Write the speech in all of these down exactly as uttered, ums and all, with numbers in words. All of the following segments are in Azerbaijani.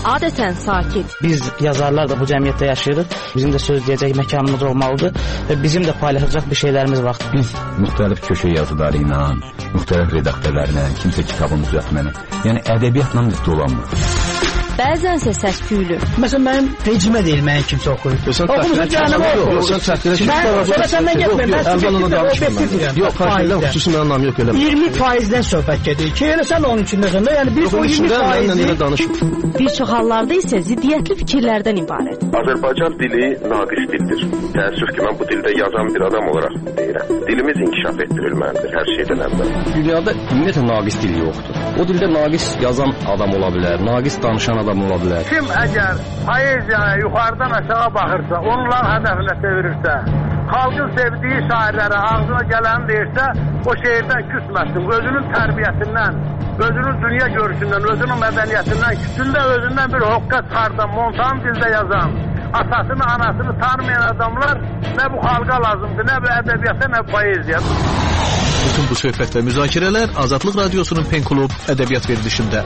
adətən sakit. Biz yazarlar da bu cəmiyyətdə yaşayırıq. Bizim də söz deyəcək məkanımız olmalıdır və bizim də paylaşacaq bir şeylərimiz var. Biz müxtəlif köşə yazıları ilə, müxtəlif redaktörlərlə, kimsə kitabın düzəltməni, yəni ədəbiyyatla müstə olanmır. Bəzənsə səs-küylü. Məsələn, mənim rejimə deyil, mənim kimsə oxuyur. Oxumuşun cəhənnəmə oxuyur. Sən çəkdirə Mən sonra səndən getməyim. Mən əvvəl ona danışmıram. Yox, xaricdə xüsusi mənim anlam yox elə. iyirmi faizdən söhbət gedir ki, elə sən onun içindəsən də, yəni bir o iyirmi faizi. Bir çox hallarda isə ziddiyyətli fikirlərdən ibarət. Azərbaycan dili naqis dildir. Təəssüf ki, mən bu dildə yazan bir adam olaraq deyirəm. Dilimiz inkişaf etdirilməlidir hər şeydən əvvəl. Dünyada ümumiyyətlə naqis dil yoxdur. O dildə naqis yazan adam ola bilər, naqis danışan adam ola bilər. Kim əgər poeziyaya yuxarıdan aşağı baxırsa, onların hədəfinə çevirirsə, xalqın sevdiyi şairlərə ağzına gələni deyirsə, o şeirdən küsməsin. Özünün tərbiyəsindən, özünün dünya görüşündən, özünün mədəniyyətindən, küsündə özündən bir hoqqa çıxardan, montan dildə yazan, atasını, anasını tanımayan adamlar nə bu xalqa lazımdır, nə bu ədəbiyyata, nə poeziya. Bütün bu söhbət və müzakirələr Azadlıq Radiosunun Pen Klub ədəbiyyat verilişində.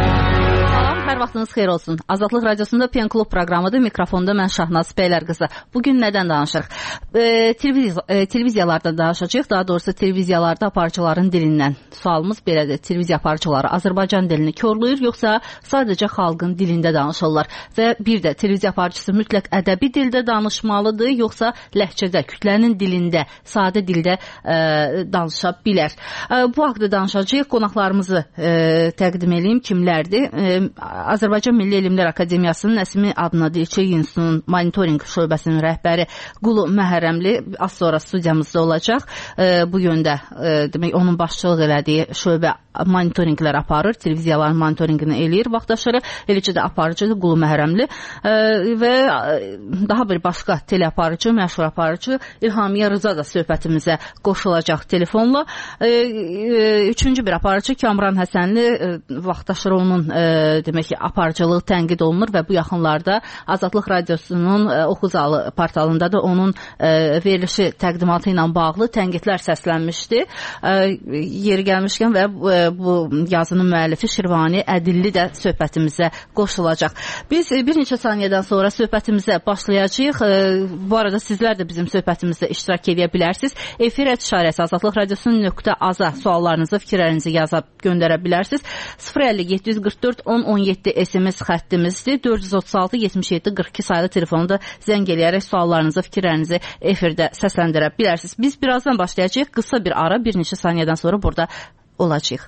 Hər vaxtınız xeyir olsun. Azadlıq Radiosunda Pen Klub proqramıdır. Mikrofonda mən Şahnaz Bəylər qızı. Bugün nədən danışırıq? E, televiz e, televiziyalarda danışacağıq. Daha doğrusu televiziyalarda aparıcıların dilindən. Sualımız belədir. Televiziya aparıcıları Azərbaycan dilini körləyir, yoxsa sadəcə xalqın dilində danışırlar? Və bir də televiziya aparıcısı mütləq ədəbi dildə danışmalıdır, yoxsa ləhcədə, kütlənin dilində, sadə dildə e, danışa bilər? E, bu haqda danışacağıq. Qonaqlarımızı e, təqdim edeyim. Kimlərdir? E, Azərbaycan Milli Elmlər Akademiyasının Nəsimi adına Dilçə İnstitutunun monitorinq şöbəsinin rəhbəri Qulu Məhərrəmli az sonra studiyamızda olacaq. E, bu yöndə e, demək onun başçılıq elədiyi şöbə monitorinqlər aparır, televiziyaların monitorinqini eləyir vaxtaşırı. Eləcə də aparıcıdır Qulu Məhərrəmli e, və daha bir başqa teleaparıcı, məşhur aparıcı İlhamiyə Rıza da söhbətimizə qoşulacaq telefonla. E, e, üçüncü bir aparıcı Kamran Həsənli e, vaxtaşırı onun e, demək ki, aparıcılığı tənqid olunur və bu yaxınlarda Azadlıq Radiosunun e, Oxuzalı portalında da onun e, verilişi təqdimatı ilə bağlı tənqidlər səslənmişdi. E, yeri gəlmişkən və e, bu yazının müəllifi Şirvani Ədilli də söhbətimizə qoşulacaq. Biz e, bir neçə saniyədən sonra söhbətimizə başlayacağıq. E, bu arada sizlər də bizim söhbətimizdə iştirak edə bilərsiniz. Efir işarəsi Azadlıq Radiosunun nöqtə aza suallarınızı, fikirlərinizi yazıb göndərə bilərsiniz. sıfır əlli yeddi yüz qırx dörd on on yeddi S M S xəttimizdir. dörd yüz otuz altı yetmiş yeddi qırx iki sayılı telefonda zəng eləyərək suallarınızı, fikirlərinizi efirdə səsləndirə bilərsiniz. Biz birazdan başlayacağıq. Qısa bir ara, bir neçə saniyədən sonra burada olacağıq.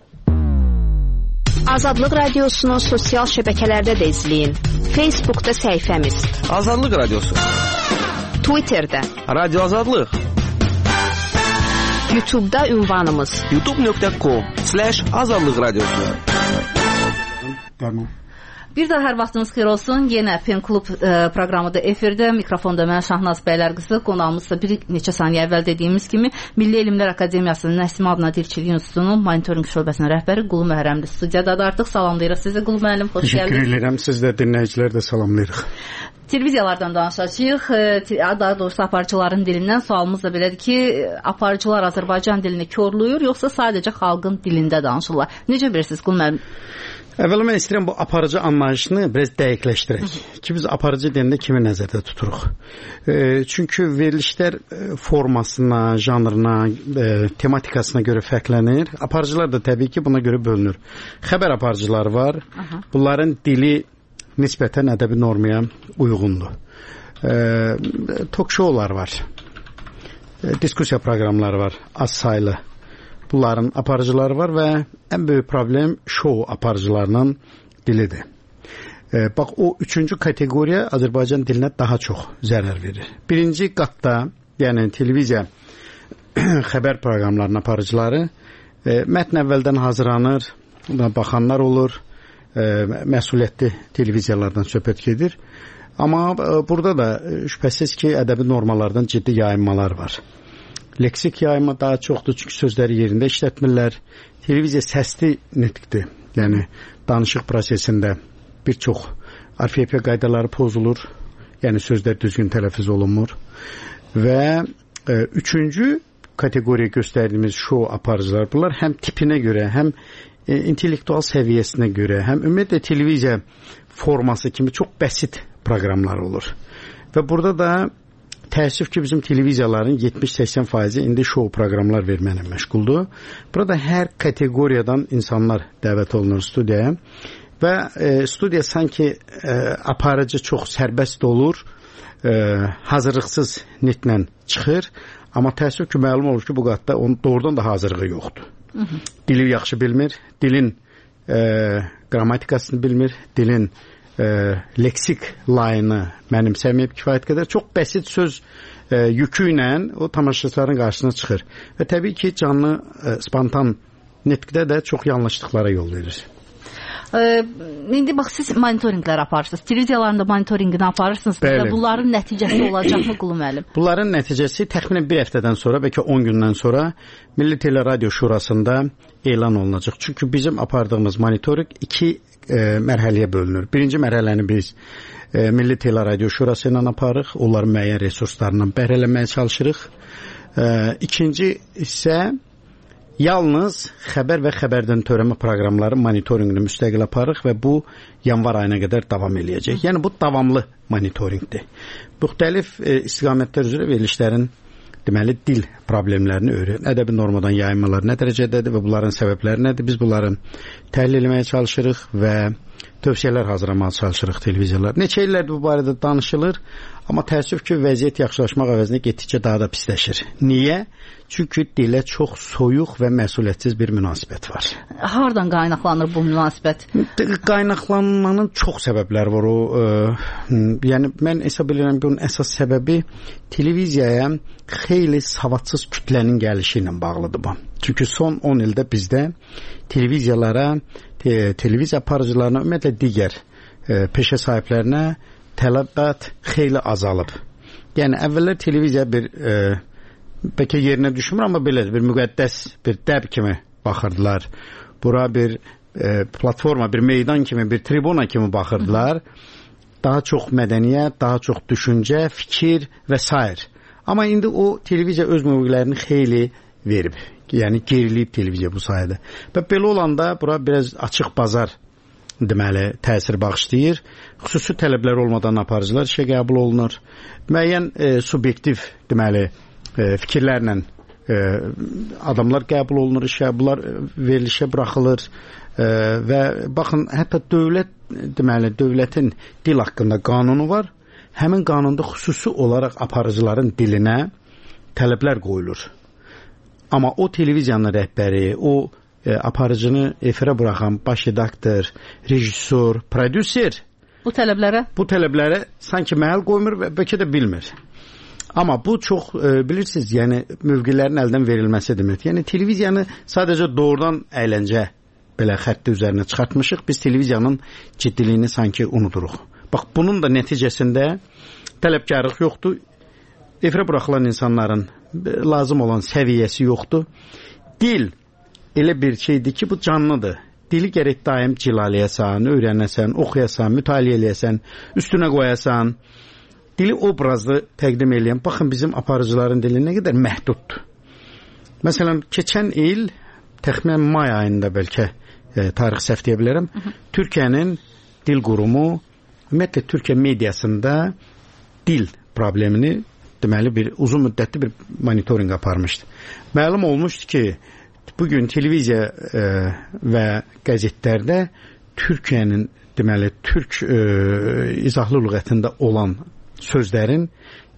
Azadlıq Radiosunu sosial şəbəkələrdə də izləyin. Facebookda səhifəmiz Azadlıq Radiosu, Twitterdə Radio Azadlıq, YouTube'da ünvanımız youtube nöqtə com slash azadlıq radiosu. Bir daha hər vaxtınız xeyir olsun. Yenə Pen Klub e, proqramı da efirdə. Mikrofonda mən Şahnaz Bəylər qızı. Qonağımız da bir neçə saniyə əvvəl dediyimiz kimi Milli Elmlər Akademiyasının Nəsimi adına Dilçilik İnstitutunun monitorinq şöbəsinin rəhbəri Qulu Məhərrəmli studiyada da artıq salamlayırıq sizi. Qulu müəllim, xoş gəldiniz. Təşəkkür edirəm. Siz də dinləyicilər də salamlayırıq. Televiziyalardan danışacağıq. Daha doğrusu aparıcıların dilindən sualımız da belədir ki, aparıcılar Azərbaycan dilini körləyir, yoxsa sadəcə xalqın dilində danışırlar? Necə bilirsiniz Qulu müəllim? Əvvəla mən istəyirəm bu aparıcı anlayışını biraz dəqiqləşdirək. Ki biz aparıcı dilində kimi nəzərdə tuturuq? E, çünki verilişlər formasına, janrına, e, tematikasına görə fərqlənir. Aparıcılar da təbii ki buna görə bölünür. Xəbər aparıcıları var. Aha. Bunların dili nisbətən ədəbi normaya uyğundur. E, Talk-showlar var. E, diskusiya proqramları var. Az saylı. Bunların aparıcıları var və ən böyük problem şou aparıcılarının dilidir. E, bax, o üçüncü kateqoriya Azərbaycan dilinə daha çox zərər verir. Birinci qatda, yəni televiziya xəbər proqramlarının aparıcıları e, mətn əvvəldən hazırlanır, buna baxanlar olur, e, məsuliyyətli televiziyalardan söhbət gedir. Amma e, burada da şübhəsiz ki, ədəbi normalardan ciddi yayınmalar var. Leksik yayımı daha çoxdur, çünki sözləri yerində işlətmirlər. Televiziya səsli nitqdir. Yəni, danışıq prosesində bir çox orfoepiya qaydaları pozulur. Yəni, sözlər düzgün tələffüz olunmur. Və e, üçüncü kateqoriya göstərdiyimiz şou aparıcılar, bunlar həm tipinə görə, həm e, intellektual səviyyəsinə görə, həm ümumiyyətlə televiziya forması kimi çox bəsit proqramlar olur. Və burada da təəssüf ki, bizim televiziyaların yetmiş səksən faizi indi şou proqramlar verməklə məşğuldur. Burada hər kateqoriyadan insanlar dəvət olunur studiyaya və e, studiya sanki e, aparıcı çox sərbəst olur, e, hazırlıqsız nitlə çıxır. Amma təəssüf ki, məlum olur ki, bu qatda onun doğrudan da hazırlığı yoxdur. Hı -hı. Dili yaxşı bilmir, dilin e, qrammatikasını bilmir, dilin e, leksik layını mənimsəməyib kifayət qədər. Çox bəsit söz e, yükü ilə o tamaşaçıların qarşısına çıxır. Və təbii ki, canlı, e, spontan nitqdə də çox yanlışlıqlara yol verir. Ee, indi bax, siz monitorinqlər aparırsınız. Televiziyalarında monitorinqini aparırsınız. Və bunların nəticəsi olacaqmı Qulu müəllim? Bunların nəticəsi təxminən bir həftədən sonra, bəlkə on gündən sonra Milli Teleradio Şurasında elan olunacaq. Çünki bizim apardığımız monitoring iki e, mərhələyə bölünür. Birinci mərhələni biz e, Milli Teleradio Şurası ilə aparırıq. Onların müəyyən resurslarından bəhrələnməyə çalışırıq. E, ikinci isə yalnız xəbər və xəbərdən törəmə proqramları monitorinqini müstəqil aparırıq və bu yanvar ayına qədər davam eləyəcək. Yəni bu davamlı monitorinqdir. Müxtəlif e, istiqamətlər üzrə verilişlərin deməli dil problemlərini öyrən, ədəbi normadan yayınmalar nə dərəcədədir və bunların səbəbləri nədir? Biz bunları təhlil etməyə çalışırıq və tövsiyələr hazırlamaya çalışırıq televiziyalar. Neçə illərdir bu barədə danışılır, amma təəssüf ki, vəziyyət yaxşılaşmaq əvəzinə getdikcə daha da pisləşir. Niyə? Çünki dilə çox soyuq və məsuliyyətsiz bir münasibət var. Hardan qaynaqlanır bu münasibət? Qaynaqlanmanın çox səbəbləri var. O, e, yəni mən hesab edirəm bunun əsas səbəbi televiziyaya xeyli savadsız kütlənin gəlişi ilə bağlıdır bu. Çünki son on ildə bizdə televiziyalara, te, televiziya aparıcılarına, ümumiyyətlə digər e, peşə sahiblərinə tələbat xeyli azalıb. Yəni əvvəllər televiziya bir e, bəlkə yerinə düşmür, amma belə bir müqəddəs bir dəb kimi baxırdılar. Bura bir e, platforma, bir meydan kimi, bir tribuna kimi baxırdılar. Daha çox mədəniyyət, daha çox düşüncə, fikir və s. Amma indi o televiziya öz mövqelərini xeyli verib. Yəni geriliyib televiziya bu sayədə. Və belə olanda bura biraz açıq bazar deməli təsir bağışlayır. Xüsusi tələblər olmadan aparıcılar işə qəbul olunur. Müəyyən e, subyektiv deməli e, fikirlərlə e, adamlar qəbul olunur işə, bunlar verilişə buraxılır e, və baxın, hətta dövlət deməli dövlətin dil haqqında qanunu var. Həmin qanunda xüsusi olaraq aparıcıların dilinə tələblər qoyulur. Amma o televiziyanın rəhbəri, o e, aparıcını efirə buraxan baş redaktor, rejissor, prodüser bu tələblərə bu tələblərə sanki məhəl qoymur və bəlkə də bilmir. Amma bu çox e, bilirsiniz, yəni mövqelərin əldən verilməsi deməkdir. Yəni televiziyanı sadəcə doğrudan əyləncə belə xətti üzərinə çıxartmışıq. Biz televiziyanın ciddiliyini sanki unuduruq. Bax, bunun da nəticəsində tələbkarlıq yoxdur. Efirə buraxılan insanların lazım olan səviyyəsi yoxdur. Dil elə bir şeydir ki, bu canlıdır. Dili gərək daim cilaləyəsən, öyrənəsən, oxuyasan, mütaliə eləyəsən, üstünə qoyasan. Dili obrazlı təqdim eləyən, baxın bizim aparıcıların dili nə qədər məhduddur. Məsələn, keçən il, təxminən may ayında bəlkə e, tarix səhv deyə bilərəm, hı -hı. Türkiyənin dil qurumu, ümumiyyətlə Türkiyə mediasında dil problemini deməli bir uzun müddətli bir monitoring aparmışdı. Məlum olmuşdu ki, bugün televiziya e, və qəzetlərdə Türkiyənin deməli türk e, izahlı lüğətində olan sözlərin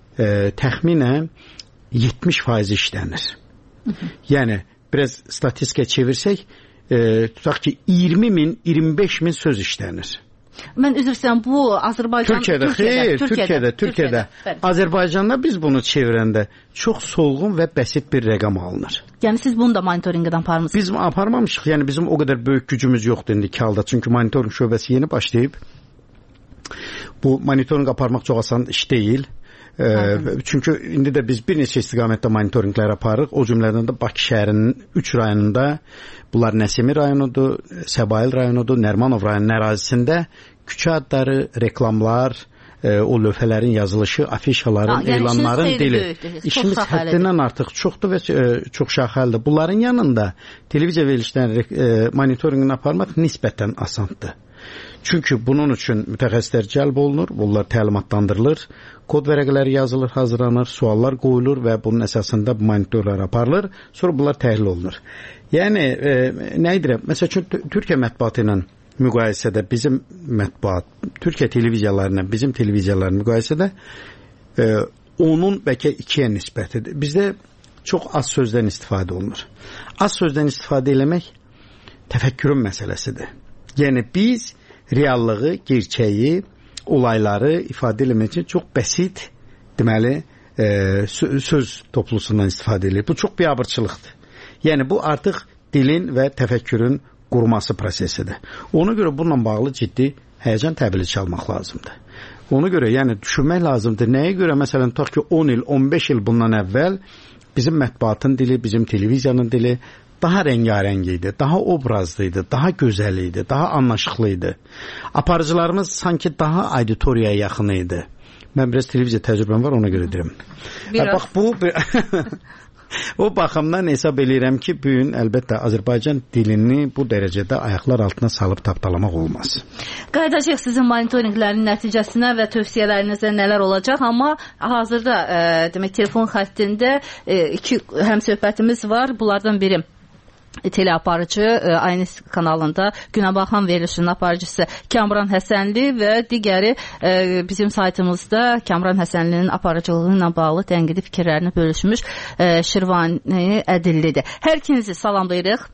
e, təxminən yetmiş faizi işlənir. Hı -hı. Yəni biraz statistika çevirsək, e, tutaq ki iyirmi min, iyirmi beş min söz işlənir. Mən üzr istəyirəm, bu Azərbaycan Türkiyədə, xeyr, Türkiyədə, Türkiyədə. Azərbaycanda biz bunu çevirəndə çox solğun və bəsit bir rəqam alınır. Yəni siz bunu da monitorinqdən aparmısınız? Biz aparmamışıq. Yəni bizim o qədər böyük gücümüz yoxdur indiki halda. Çünki monitoring şöbəsi yeni başlayıb. Bu monitoring aparmaq çox asan iş deyil. Ee, çünki indi də biz bir neçə istiqamətdə monitoringlər aparırıq. O cümlədən də Bakı şəhərinin üç rayonunda, bunlar Nəsimi rayonudur, Səbail rayonudur, Nərmanov rayonunun ərazisində küçə adları, reklamlar e, o lövhələrin yazılışı, afişaların, ha, yəni elanların dili. Böyükdür, İşimiz həddindən artıq çoxdur və e, çox şaxəlidir. Bunların yanında televiziya verilişlərinin e, monitorinqini aparmaq nisbətən asandır. Çünki bunun üçün mütəxəssislər cəlb olunur, bunlar təlimatlandırılır, kod vərəqələri yazılır, hazırlanır, suallar qoyulur və bunun əsasında bu monitorlar aparılır, sonra bunlar təhlil olunur. Yəni, e, nə edirəm? Məsəl üçün, Türkiyə mətbuatı ilə müqayisədə bizim mətbuat, Türkiyə televiziyalarına, bizim televiziyaların müqayisədə e, onun bəlkə ikiyə nisbətidir. Bizdə çox az sözdən istifadə olunur. Az sözdən istifadə eləmək təfəkkürün məsələsidir. Yəni, biz reallığı, gerçəyi, olayları ifadə eləmək üçün çox bəsit, deməli, e, söz toplusundan istifadə edir. Bu çox biabırçılıqdır. Yəni, bu artıq dilin və təfəkkürün qurması prosesidir. Ona görə bununla bağlı ciddi həyəcan təbili çalmaq lazımdır. Ona görə, yəni, düşünmək lazımdır. Nəyə görə, məsələn, tutaq ki, on il, on beş il bundan əvvəl bizim mətbuatın dili, bizim televiziyanın dili daha rəngarəng idi, daha obrazlı idi, daha gözəl idi, daha anlaşıqlı idi. Aparıcılarımız sanki daha auditoriyaya yaxın idi. Mən biraz televiziya təcrübəm var, ona görə deyirəm. Bax, bu... O baxımdan hesab eləyirəm ki, bu gün əlbəttə Azərbaycan dilini bu dərəcədə ayaqlar altına salıb tapdalamaq olmaz. Qayıdacaq sizin monitorinqlərin nəticəsinə və tövsiyələrinizə nələr olacaq, amma hazırda e, demək telefon xəttində e, iki həmsöhbətimiz var. Bunlardan biri teleaparıcı, aynı kanalında Günəbaxan verilişinin aparıcısı Kamran Həsənli və digəri e, bizim saytımızda Kamran Həsənlinin aparıcılığı ilə bağlı tənqidi fikirlərini bölüşmüş e, Şirvani Ədillidir. Hər ikinizi salamlayırıq.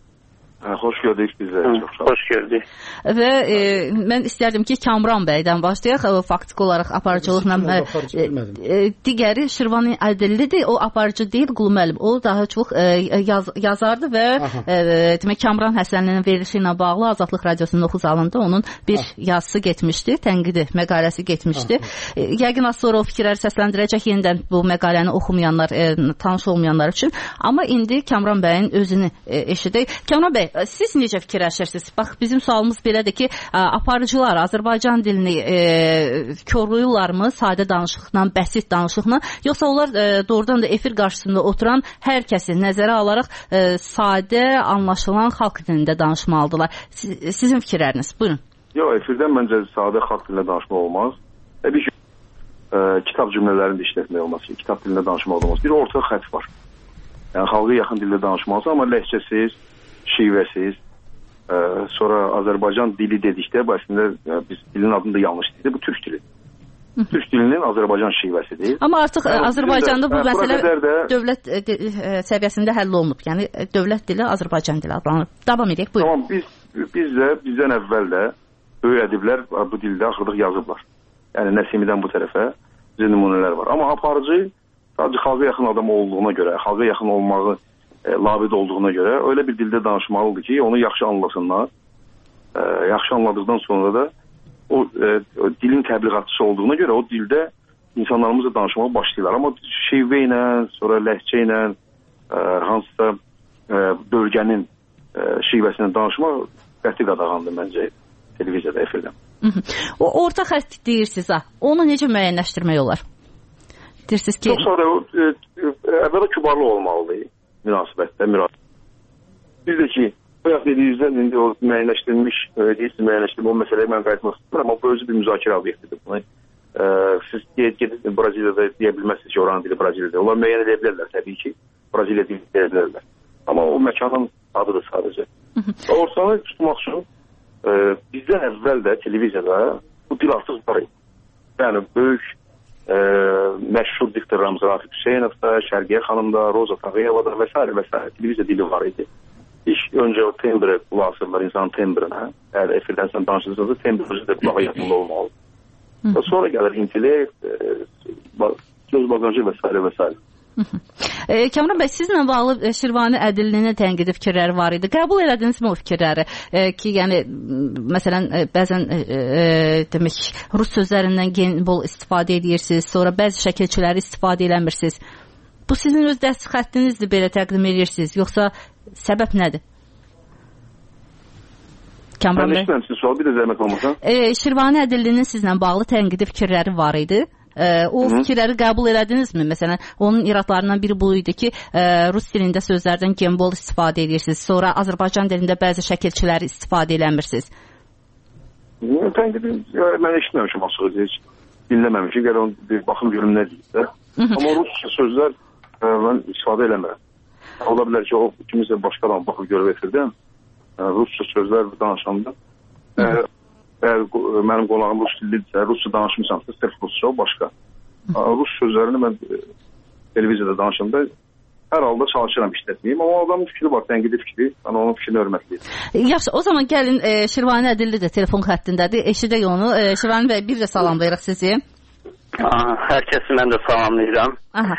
Xoş gördük bizə. Xoş gördük. Və e, mən istərdim ki, Kamran bəydən başlayaq. O, faktiki olaraq aparıcılıqla e, e, digəri Şirvani Ədillidir. O aparıcı deyil, Qulu müəllim. O daha çox e, yaz, yazardı və e, demək Kamran Həsənlinin verilişi ilə bağlı Azadlıq Radiosunun oxu zalında onun bir Aha. yazısı getmişdi, tənqidi məqaləsi getmişdi. E, yəqin az sonra o fikirləri səsləndirəcək yenidən bu məqaləni oxumayanlar, e, tanış olmayanlar üçün. Amma indi Kamran bəyin özünü e, eşidək. Kamran bəy, siz necə fikirləşirsiniz? Bax, bizim sualımız belədir ki, aparıcılar Azərbaycan dilini e, körlüyürlərmi sadə danışıqla, bəsit danışıqla, yoxsa onlar e, doğrudan da efir qarşısında oturan hər kəsi nəzərə alaraq e, sadə, anlaşılan xalq dilində danışmalıdırlar? Siz, sizin fikirləriniz, buyurun. Yox, efirdən məncə sadə xalq dilində danışmaq olmaz. E, bir e, kitab cümlələrini də işlətmək olmaz. Kitab dilində danışmaq olmaz. Bir orta xətt var. Yəni, xalqa yaxın dildə danışmalısın, amma ləhcəsiz, şivəsiz, ə, sonra Azərbaycan dili dedikdə, bu əslində biz dilin adını da yanlış deyildi, bu türk dili. Türk dilinin Azərbaycan şivəsidir. Amma artıq yəni, Azərbaycanda bu məsələ də... dövlət ə, ə, səviyyəsində həll olunub. Yəni dövlət dili Azərbaycan dili adlanır. Davam edək, buyurun. Tamam, biz, biz də, bizdən əvvəl də böyük ədiblər bu dildə axırdıq yazıblar. Yəni Nəsimidən bu tərəfə bizə nümunələr var. Amma aparıcı sadəcə xalqa yaxın adam olduğuna görə, xalqa yaxın olmağı E, labid olduğuna görə öyle bir dildə danışmalıdır ki, onu yaxşı anlasınlar. E, yaxşı anladıqdan sonra da o, e, o dilin təbliğatçısı olduğuna görə o dildə insanlarımızla danışmağa başlayırlar. Amma şivə ilə, sonra ləhcə ilə, e, hansısa e, bölgənin e, şivəsindən danışmaq qəti qadağandır məncə televiziyada, efirdən. O orta xətt deyirsiniz ha, onu necə müəyyənləşdirmək olar? Deyirsiniz ki... Çox sadə, e, e, əvvəla kübarlı olmalıdır. Münasibətdə, münasibət. Biz də ki, bu yaxın dediyinizdən indi o müəyyənləşdirilmiş, deyirsiniz müəyyənləşdirilmiş, o məsələyə mən qayıtmaq istəyirəm, amma bu özü bir müzakirə obyektidir. Bunu, e, siz gedib Braziliyada deyə bilməzsiniz ki, oranın dili Braziliyada. Onlar müəyyən edə bilərlər, təbii ki, Braziliya dili deyə bilərlər. Amma o məkanın adıdır sadəcə. Orsanı tutmaq üçün e, bizdən əvvəl də televiziyada bu dil artıq var idi. Yəni, böyük e, məşhur diktorlarımız Rafiq Hüseynovda, Şərqiyə xanımda, Roza Tağıyevada və s. və s. televiziya dili var idi. İlk öncə o tembre qulaq asırlar insanın tembrinə. Əgər efirdən sən danışırsanız, tembriniz də qulağa yaxınlı olmalı. Və sonra gəlir intellekt, e, göz bagajı və s. və s. E, Kamran bəy, sizlə bağlı Şirvani Ədillinin tənqidi fikirləri var idi. Qəbul elədinizmi o fikirləri? E, ki, yəni, məsələn, e, bəzən e, e, demək, rus sözlərindən gen bol istifadə edirsiniz, sonra bəzi şəkilçiləri istifadə eləmirsiniz. Bu sizin öz dəst xəttinizdir, belə təqdim edirsiniz, yoxsa səbəb nədir? Kamran bəy. Mən eşitmirəm sizin sual, bir də zəhmət olmasa. E, Şirvani Ədillinin sizlə bağlı tənqidi fikirləri var idi. E, o Hı-hı. fikirləri qəbul elədinizmi? Məsələn, onun iradlarından biri bu idi ki, e, rus dilində sözlərdən gembol istifadə edirsiniz. Sonra Azərbaycan dilində bəzi şəkilçiləri istifadə eləmirsiniz. Tənqidi mən eşitməmişim açığı, heç dinləməmişim. Gəl onu bir baxım görüm nə deyirsə. Amma rusca sözlər e, mən istifadə eləmirəm. Ola bilər ki, o kimisə başqa adam baxıb görüb etirdən e, rusca sözlər danışanda e, əgər mənim qonağım rus dillidirsə, rusca danışmışamsa, sırf rusca o başqa. Rus sözlərini mən e, televiziyada danışanda hər halda çalışıram işlətməyim, amma adamın fikri var, tənqidi fikri, mən onun fikrini hörmətliyim. Yaxşı, o zaman gəlin e, Şirvani Ədilli də telefon xəttindədir, eşidək onu. E, Şirvani bəy, bir də salamlayırıq sizi. Aha, hər kəsi mən də salamlayıram. Aha.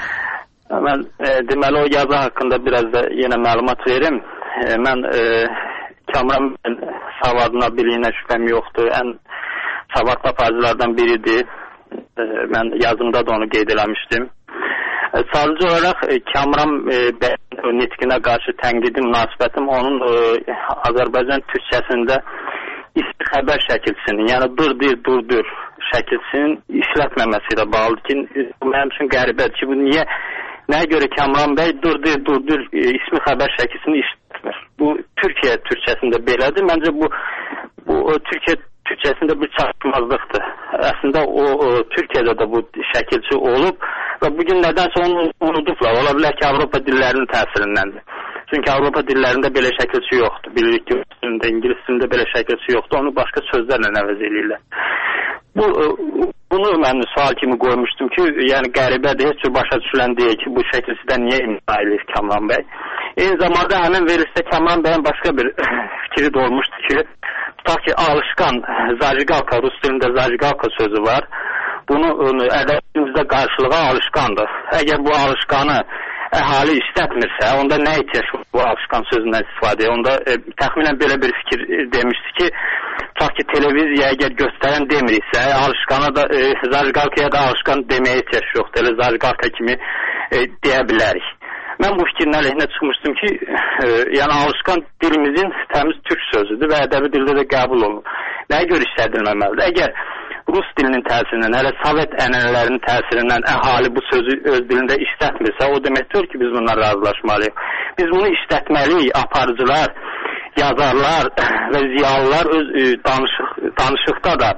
Mən e, deməli o yazı haqqında biraz da yenə məlumat verim. E, mən e, Kamran savadına, biliyinə şübhəm yoxdur. Ən savadlı aparıcılardan biridir. E, mən yazımda da onu qeyd eləmişdim. E, sadəcə olaraq e, Kamran e, bəyin nitqinə qarşı tənqidi münasibətim onun e, Azərbaycan türkçəsində ismi xəbər şəkilçisinin, yəni dur dir, dur dur şəkilçisinin işlətməməsi ilə bağlıdır ki, bu mənim üçün qəribədir ki, bu niyə, nəyə görə Kamran bəy dur dir, dur dur e, ismi xəbər şəkilçisini işlətmir? Bu Türkiyə türkçəsində belədir. Məncə bu, bu o, Türkiyə türkçəsində bir çatışmazlıqdır. Əslində o, o Türkiyədə də bu şəkilçi olub və bugün nədənsə onu unudublar. Ola bilər ki, Avropa dillərinin təsirindəndir. Çünki Avropa dillərində belə şəkilçi yoxdur. Bilirik ki, İngilis dilində belə şəkilçi yoxdur. Onu başqa sözlərlə əvəz eləyirlər. Bu, bunu mən sual kimi qoymuşdum ki, yəni qəribədir, heç cür başa düşülən deyil ki, bu şəkilçidən niyə imza eləyir Kamran bəy. Eyni zamanda həmin verilişdə Kamran bəyin başqa bir fikri də olmuşdu ki, tutaq ki, alışqan, zajigalka, rus dilində zajigalka sözü var. Bunu ədəbiyyatımızda qarşılığa alışqandır. Əgər bu alışqanı əhali istətmirsə, onda nə ihtiyac var bu alışqan sözündən istifadə? Onda e, təxminən belə bir fikir e, demişdi ki, tutaq ki, televiziya əgər göstərən demiriksə, alışqana da, e, zajigalkaya da alışqan deməyə ihtiyac yoxdur. Elə zajigalka kimi e, deyə bilərik. Mən bu fikrin əleyhinə çıxmışdım ki, e, yəni alışqan dilimizin təmiz türk sözüdür və ədəbi dildə də qəbul olunur. Nəyə görə işlədilməməlidir? Əgər rus dilinin təsirindən, hələ Sovet ənənələrinin təsirindən əhali bu sözü öz dilində işlətmirsə, o deməkdir ki, biz bundan razılaşmalıyıq. Biz bunu işlətməliyik, aparıcılar, yazarlar və ziyalılar öz e, danışıq, danışıqda da,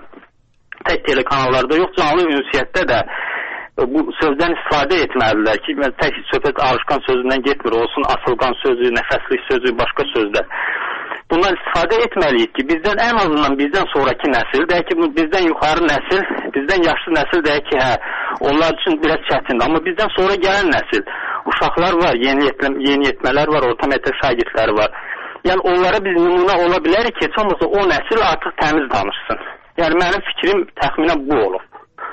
tək telekanallarda yox, canlı ünsiyyətdə də e, bu sözdən istifadə etməlidirlər ki, tək söhbət alışqan sözündən getmir, olsun asılqan sözü, nəfəslik sözü, başqa sözlər. Bundan istifadə etməliyik ki, bizdən ən azından bizdən sonraki nəsil, deyək ki, bizdən yuxarı nəsil, bizdən yaşlı nəsil deyək ki, hə, onlar üçün biraz çətindir. Amma bizdən sonra gələn nəsil, uşaqlar var, yeni, yetmə, yeni yetmələr var, orta məktəb şagirdləri var. Yəni onlara biz nümunə ola bilərik ki, heç olmasa o nəsil artıq təmiz danışsın. Yəni mənim fikrim təxminən bu olub.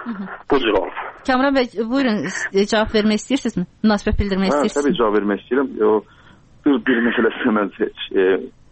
Bu cür olub. Kamran bəy, buyurun, cavab vermək istəyirsinizmi? Münasibət bildirmək hə, istəyirsiniz? Təbii cavab vermək istəyirəm. O, bir, bir məsələsinə mən heç, e,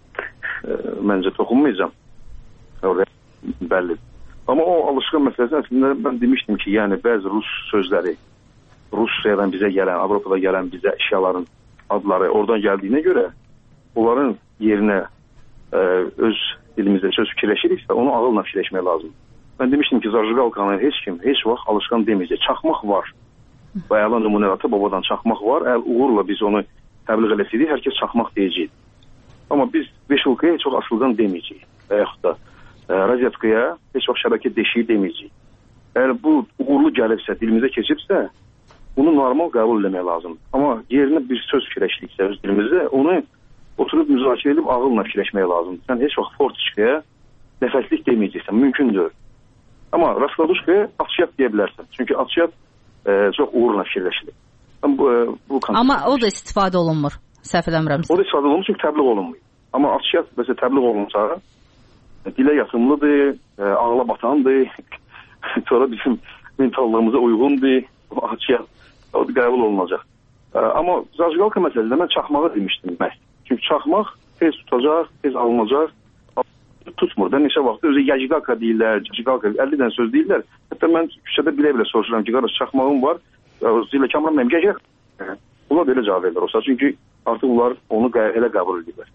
e, məncə toxunmayacağım. Orada bəllidir. Amma o alışqan məsələsi əslində mən demişdim ki, yəni bəzi rus sözləri, Rusiyadan bizə gələn, Avropada gələn bizə əşyaların adları oradan gəldiyinə görə onların yerinə e, öz dilimizdə söz fikirləşiriksə, onu ağılla fikirləşmək lazımdır. Mən demişdim ki, zajigalkanı heç kim, heç vaxt alışqan deməyəcək. Çaxmaq var. Bayalan nümunələr ata-babadan çaxmaq var. Əgər uğurla biz onu təbliğ eləsəydik, hər kəs çaxmaq deyəcək. Amma biz beşulkaya heç vaxt asılqan deməyəcəyik. Və yaxud da e, razetkaya heç vaxt şəbəkə deşiyi deməyəcəyik. Əgər bu uğurlu gəlibsə, dilimizə keçibsə, bunu normal qəbul eləmək lazımdır. Amma yerinə bir söz fikirləşdiksə öz dilimizdə, onu oturub müzakirə edib ağılla fikirləşmək lazımdır. Sən heç vaxt fortiçkaya nəfəslik deməyəcəksən, mümkündür. Amma rastladuşkaya atışyat deyə bilərsən. Çünki atışyat e, çox uğurla fikirləşilir. Bu, e, bu Amma o da istifadə olunmur, səhv eləmirəmsə. O da istifadə olunmur çünki təbliğ olunmuyor. Amma atışyat məsələn təbliğ olunsa, dilə yatımlıdır, e, ağla batandır, sonra bizim mentallığımıza uyğundur, atışyat o da qəbul olunacaq. E, amma zajigalka məsələsində mən çaxmağı demişdim məhz. Çünki çaxmaq tez tutacaq, tez alınacaq. Tutmur da neçə vaxt özü yajigalka deyirlər, yajigalka əlli dənə söz deyirlər. Hətta mən küçədə bilə-bilə soruşuram ki, qardaş çaxmağım var. Zillə Kamran mənim gəlir. Onlar da elə cavab verirlər olsa. Çünki artıq onlar onu elə qəbul edirlər.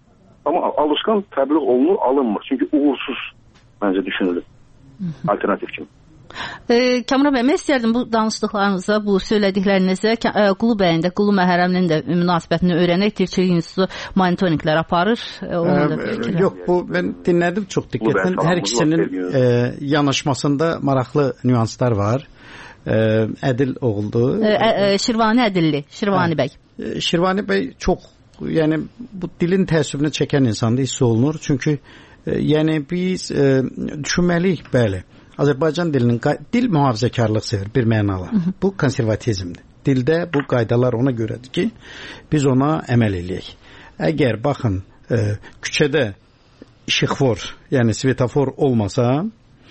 Amma alışqan təbliğ olunur, alınmır. Çünki uğursuz məncə düşünülür. Alternativ kimi. E, Kamran bəy, mən istərdim bu danışdıqlarınıza, bu söylədiklərinizə e, Qulu bəyin də, Qulu Məhərrəminin də münasibətini öyrənək. Tirçilik İnstitutu monitorinqlər aparır. E, e, yox, bu mən dinlədim çox diqqətlə. Hər ikisinin e, yanaşmasında maraqlı nüanslar var. E, Ədil oğuldu. E, e, Şirvani Ədilli, Şirvani bəy. E, Şirvani bəy çox, yəni bu dilin təəssübünü çəkən insanda hiss olunur. Çünki e, yəni biz e, düşünməliyik, bəli. Azərbaycan dilinin dil mühafizəkarlıq sevir bir mənala. Hı -hı. Bu konservatizmdir. Dildə bu qaydalar ona görədir ki, biz ona əməl eləyək. Əgər baxın e, küçədə işıqfor, yəni svetofor olmasa,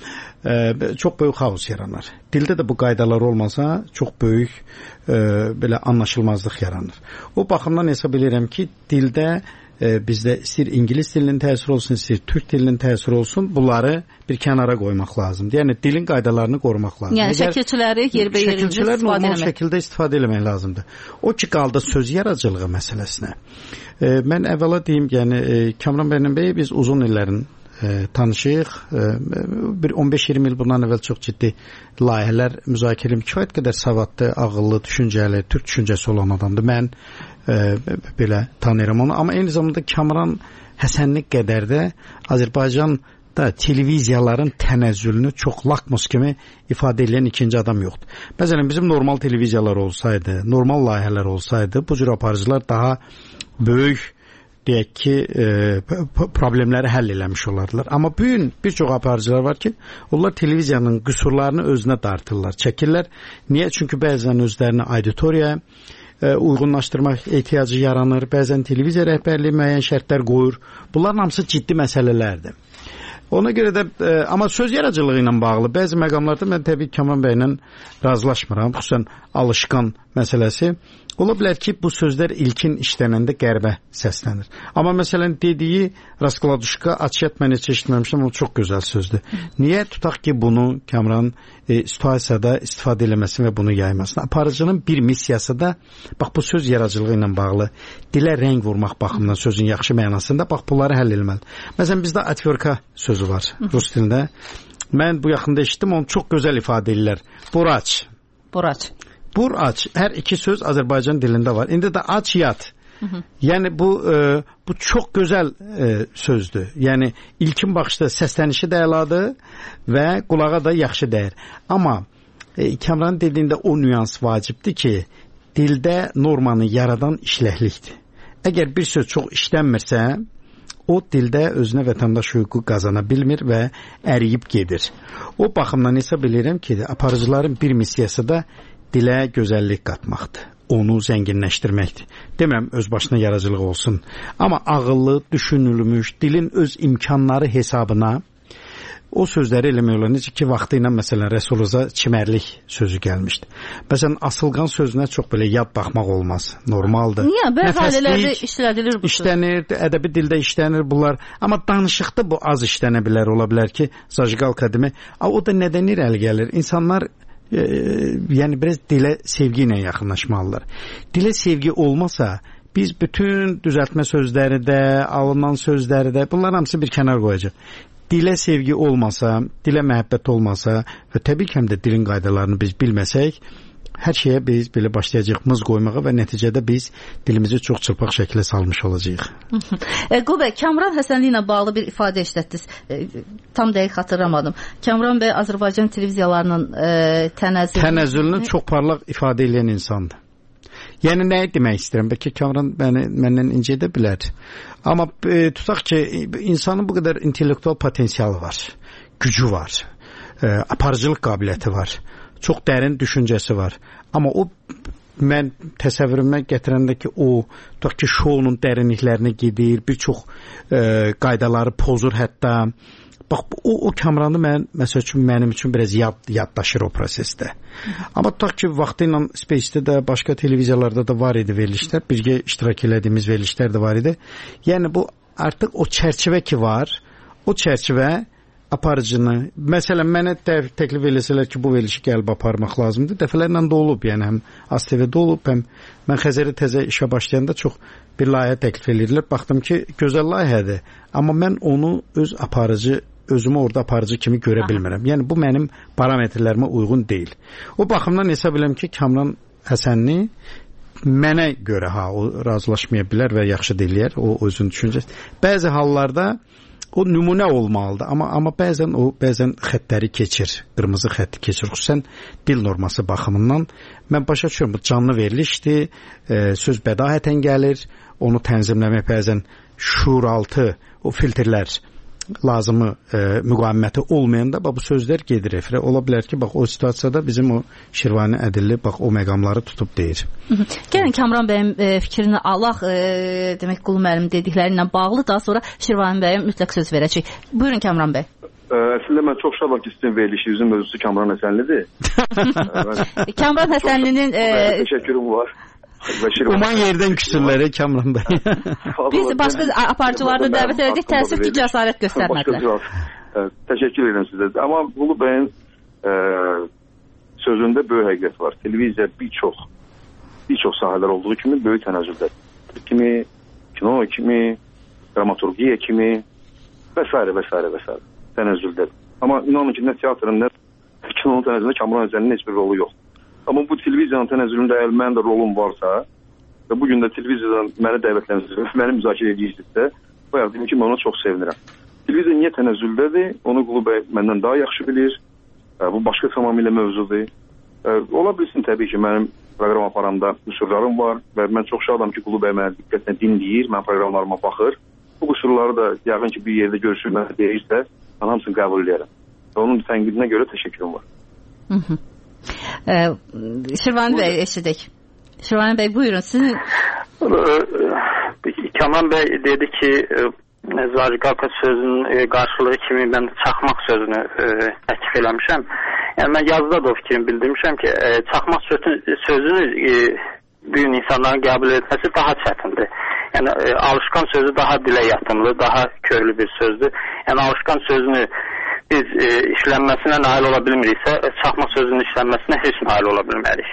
e, çox böyük xaos yaranar. Dildə də bu qaydalar olmasa, çox böyük e, belə anlaşılmazlıq yaranır. O baxımdan hesab edirəm ki, dildə e, bizdə istir ingilis dilinin təsiri olsun, istir türk dilinin təsiri olsun, bunları bir kənara qoymaq lazımdır. Yəni dilin qaydalarını qorumaq lazımdır. Yəni şəkilçiləri yerbəyer yerində istifadə etmək. Normal şəkildə istifadə etmək lazımdır. O ki qaldı söz yaradıcılığı məsələsinə. E, mən əvvəla deyim, yəni e, Kamran bəylə bəy biz uzun illərin e, tanışıyıq. E, bir on beş iyirmi il bundan əvvəl çox ciddi layihələr müzakirə edim. Kifayət qədər savadlı, ağıllı, düşüncəli, türk düşüncəsi olan adamdır. Mən e, belə tanıyıram onu. Amma eyni zamanda Kamran Həsənli qədər də Azərbaycan da televiziyaların tənəzzülünü çox lakmus kimi ifadə edən ikinci adam yoxdur. Məsələn, bizim normal televiziyalar olsaydı, normal layihələr olsaydı, bu cür aparıcılar daha böyük, deyək ki, e, problemləri həll eləmiş olardılar. Amma bu gün bir çox aparıcılar var ki, onlar televiziyanın qüsurlarını özünə dartırlar, çəkirlər. Niyə? Çünki bəzən özlərini auditoriyaya e, uyğunlaşdırmaq ehtiyacı yaranır, bəzən televiziya rəhbərliyi müəyyən şərtlər qoyur. Bunların hamısı ciddi məsələlərdir. Ona görə də, e, amma söz yaradıcılığı ilə bağlı bəzi məqamlarda mən təbii Kamran bəylə razılaşmıram, xüsusən alışqan məsələsi. Ola bilər ki, bu sözlər ilkin işlənəndə qərbə səslənir. Amma məsələn dediyi Raskladuşka açıyat mən heç eşitməmişəm, o çox gözəl sözdür. Niyə tutaq ki, bunu Kamran e, situasiyada istifadə eləməsin və bunu yaymasın? Aparıcının bir missiyası da, bax bu söz yaradıcılığı ilə bağlı, dilə rəng vurmaq baxımından sözün yaxşı mənasında, bax bunları həll eləməlidir. Məsələn, bizdə atverka sözü var rus dilində. Mən bu yaxında eşitdim, onu çox gözəl ifadə edirlər. Buraç. Buraç. Bur aç. Hər iki söz Azərbaycan dilində var. İndi də aç yat. Hı -hı. Yəni bu e, bu çox gözəl e, sözdür. Yəni ilkin baxışda səslənişi də əladır və qulağa da yaxşı dəyir. Amma e, Kamran dediyində o nüans vacibdir ki, dildə normanı yaradan işləklikdir. Əgər bir söz çox işlənmirsə, o dildə özünə vətəndaş hüququ qazana bilmir və əriyib gedir. O baxımdan hesab edirəm ki, aparıcıların bir missiyası da dilə gözəllik qatmaqdır, onu zənginləşdirməkdir. Deməm öz başına yaradıcılıq olsun, amma ağıllı, düşünülmüş, dilin öz imkanları hesabına o sözləri eləmək olar. Necə ki, vaxtı ilə məsələn Rəsuluz'a çimərlik sözü gəlmişdi. Məsələn, asılqan sözünə çox belə yad baxmaq olmaz, normaldır. Niyə? Bəzi ailələrdə işlədilir bu söz. İşlənir, ədəbi dildə işlənir bunlar, amma danışıqda bu az işlənə bilər, ola bilər ki, zajqal qədimi. O da nədən irəli gəlir? İnsanlar e, yəni biraz dilə sevgi ilə yaxınlaşmalılar. Dilə sevgi olmasa, biz bütün düzəltmə sözləri də, alınan sözləri də, bunlar hamısı bir kənar qoyacaq. Dilə sevgi olmasa, dilə məhəbbət olmasa və təbii ki, həm də dilin qaydalarını biz bilməsək, hər şeyə biz belə başlayacaq mız qoymağa və nəticədə biz dilimizi çox çırpaq şəkildə salmış olacağıq. e, Qubə, Kamran Həsənli ilə bağlı bir ifadə işlətdiniz. E, tam dəqiq xatırlamadım. Kamran bəy Azərbaycan televiziyalarının e, tənəzzülünü... Tənəzzülünü çox parlaq ifadə edən insandır. Yəni nəyi demək istəyirəm? Bəlkə Kamran məni, məndən incə edə bilər. Amma e, tutaq ki, insanın bu qədər intellektual potensialı var, gücü var, e, aparıcılıq qabiliyyəti var, çox dərin düşüncəsi var. Amma o, mən təsəvvürümə gətirəndə ki, o, tutaq ki, şounun dərinliklərinə gedir, bir çox e, qaydaları pozur hətta. Bax, o, o Kamranı mən, məsəl üçün, mənim üçün biraz yad, yaddaşır o prosesdə. Amma tutaq ki, vaxtı ilə Space-də də, başqa televiziyalarda da var idi verilişlər, birgə iştirak elədiyimiz verilişlər də var idi. Yəni bu artıq o çərçivə ki var, o çərçivə aparıcını, məsələn mənə təklif eləsələr ki, bu verilişi gəlib aparmaq lazımdır. Dəfələrlə də olub, yəni həm A S T V-də olub, həm mən Xəzərə təzə işə başlayanda çox bir layihə təklif edirlər. Baxdım ki, gözəl layihədir, amma mən onu öz aparıcı, özümü orada aparıcı kimi görə bilmirəm. Yəni bu mənim parametrlərimə uyğun deyil. O baxımdan hesab edirəm ki, Kamran Həsənli mənə görə ha o razılaşmaya bilər və yaxşı deyirlər, o özünün düşüncəsi. Bəzi hallarda o nümunə olmalıdır, amma amma bəzən o bəzən xəttləri keçir, qırmızı xətti keçir. Xüsusən dil norması baxımından mən başa düşürəm, bu canlı verilişdir, e, söz bədahətən gəlir, onu tənzimləmək bəzən şuuraltı o filtrlər lazımı e, müqaviməti olmayanda bax bu sözlər gedir efirə. Ola bilər ki, bax o situasiyada bizim o Şirvani Ədilli bax o məqamları tutub deyir. Gəlin Kamran bəyin e, fikrini alaq, e, demək Qulu müəllim dedikləri ilə bağlı, daha sonra Şirvani bəyə mütləq söz verəcək. Buyurun Kamran bəy. Əslində mən çox şadam ki, sizin verilişinizin mövzusu Kamran Həsənlidir. Kamran Həsənlinin e... təşəkkürüm var. Uman yerdən küsürləri Kamran bəy. Biz başqa aparıcılarda dəvət edəcək, təəssüf ki, cəsarət göstərmədilər. Təşəkkür edirəm sizə. Amma Qulu bəyin e, sözündə böyük həqiqət var. Televiziya bir çox bir çox sahələr olduğu kimi böyük tənəzzüllər. Kimi, kino kimi, dramaturgiya kimi və s. və s. və s. tənəzzüllər. Amma inanın ki, nə teatrın, nə kinonun tənəzzülündə Kamran Həsənlinin heç bir rolu yoxdur. Amma bu televiziyanın tənəzzülündə əgər mənim də rolum varsa və bugün də televiziyadan məni dəvətlənirsiniz, məni müzakirə edirsinizsə, bayaq dedim ki, mən ona çox sevinirəm. Televiziya niyə tənəzzüldədir? Onu Qulu bəy məndən daha yaxşı bilir. Bu başqa tamamilə mövzudur. Ola bilsin təbii ki, mənim proqram aparanda qüsurlarım var və mən çox şadam ki, Qulu bəy mənə diqqətlə dinləyir, mən proqramlarıma baxır. Bu qüsurları da yəqin ki, bir yerdə görüşür, mənə deyirsə, mən hamısını qəbul edərəm. Və onun tənqidinə görə təşəkkürüm var. Hı hı. Ee, Şirvani Bey eşidik. Şirvani Bey buyurun sizin. Kamran Bey dedi ki Zariqaka sözünün qarşılığı kimi mən çaxmaq sözünü təklif eləmişəm. Yəni mən yazıda da o fikrimi bildirmişəm ki çaxmaq sözünü bu gün insanların qəbul etməsi daha çətindir. Yəni alışqan sözü daha dilə yatımlı, daha köklü bir sözdür. Yəni alışqan sözünü biz e, işlənməsinə nail ola bilmiriksə, çaxmaq sözünün işlənməsinə heç nail ola bilmərik.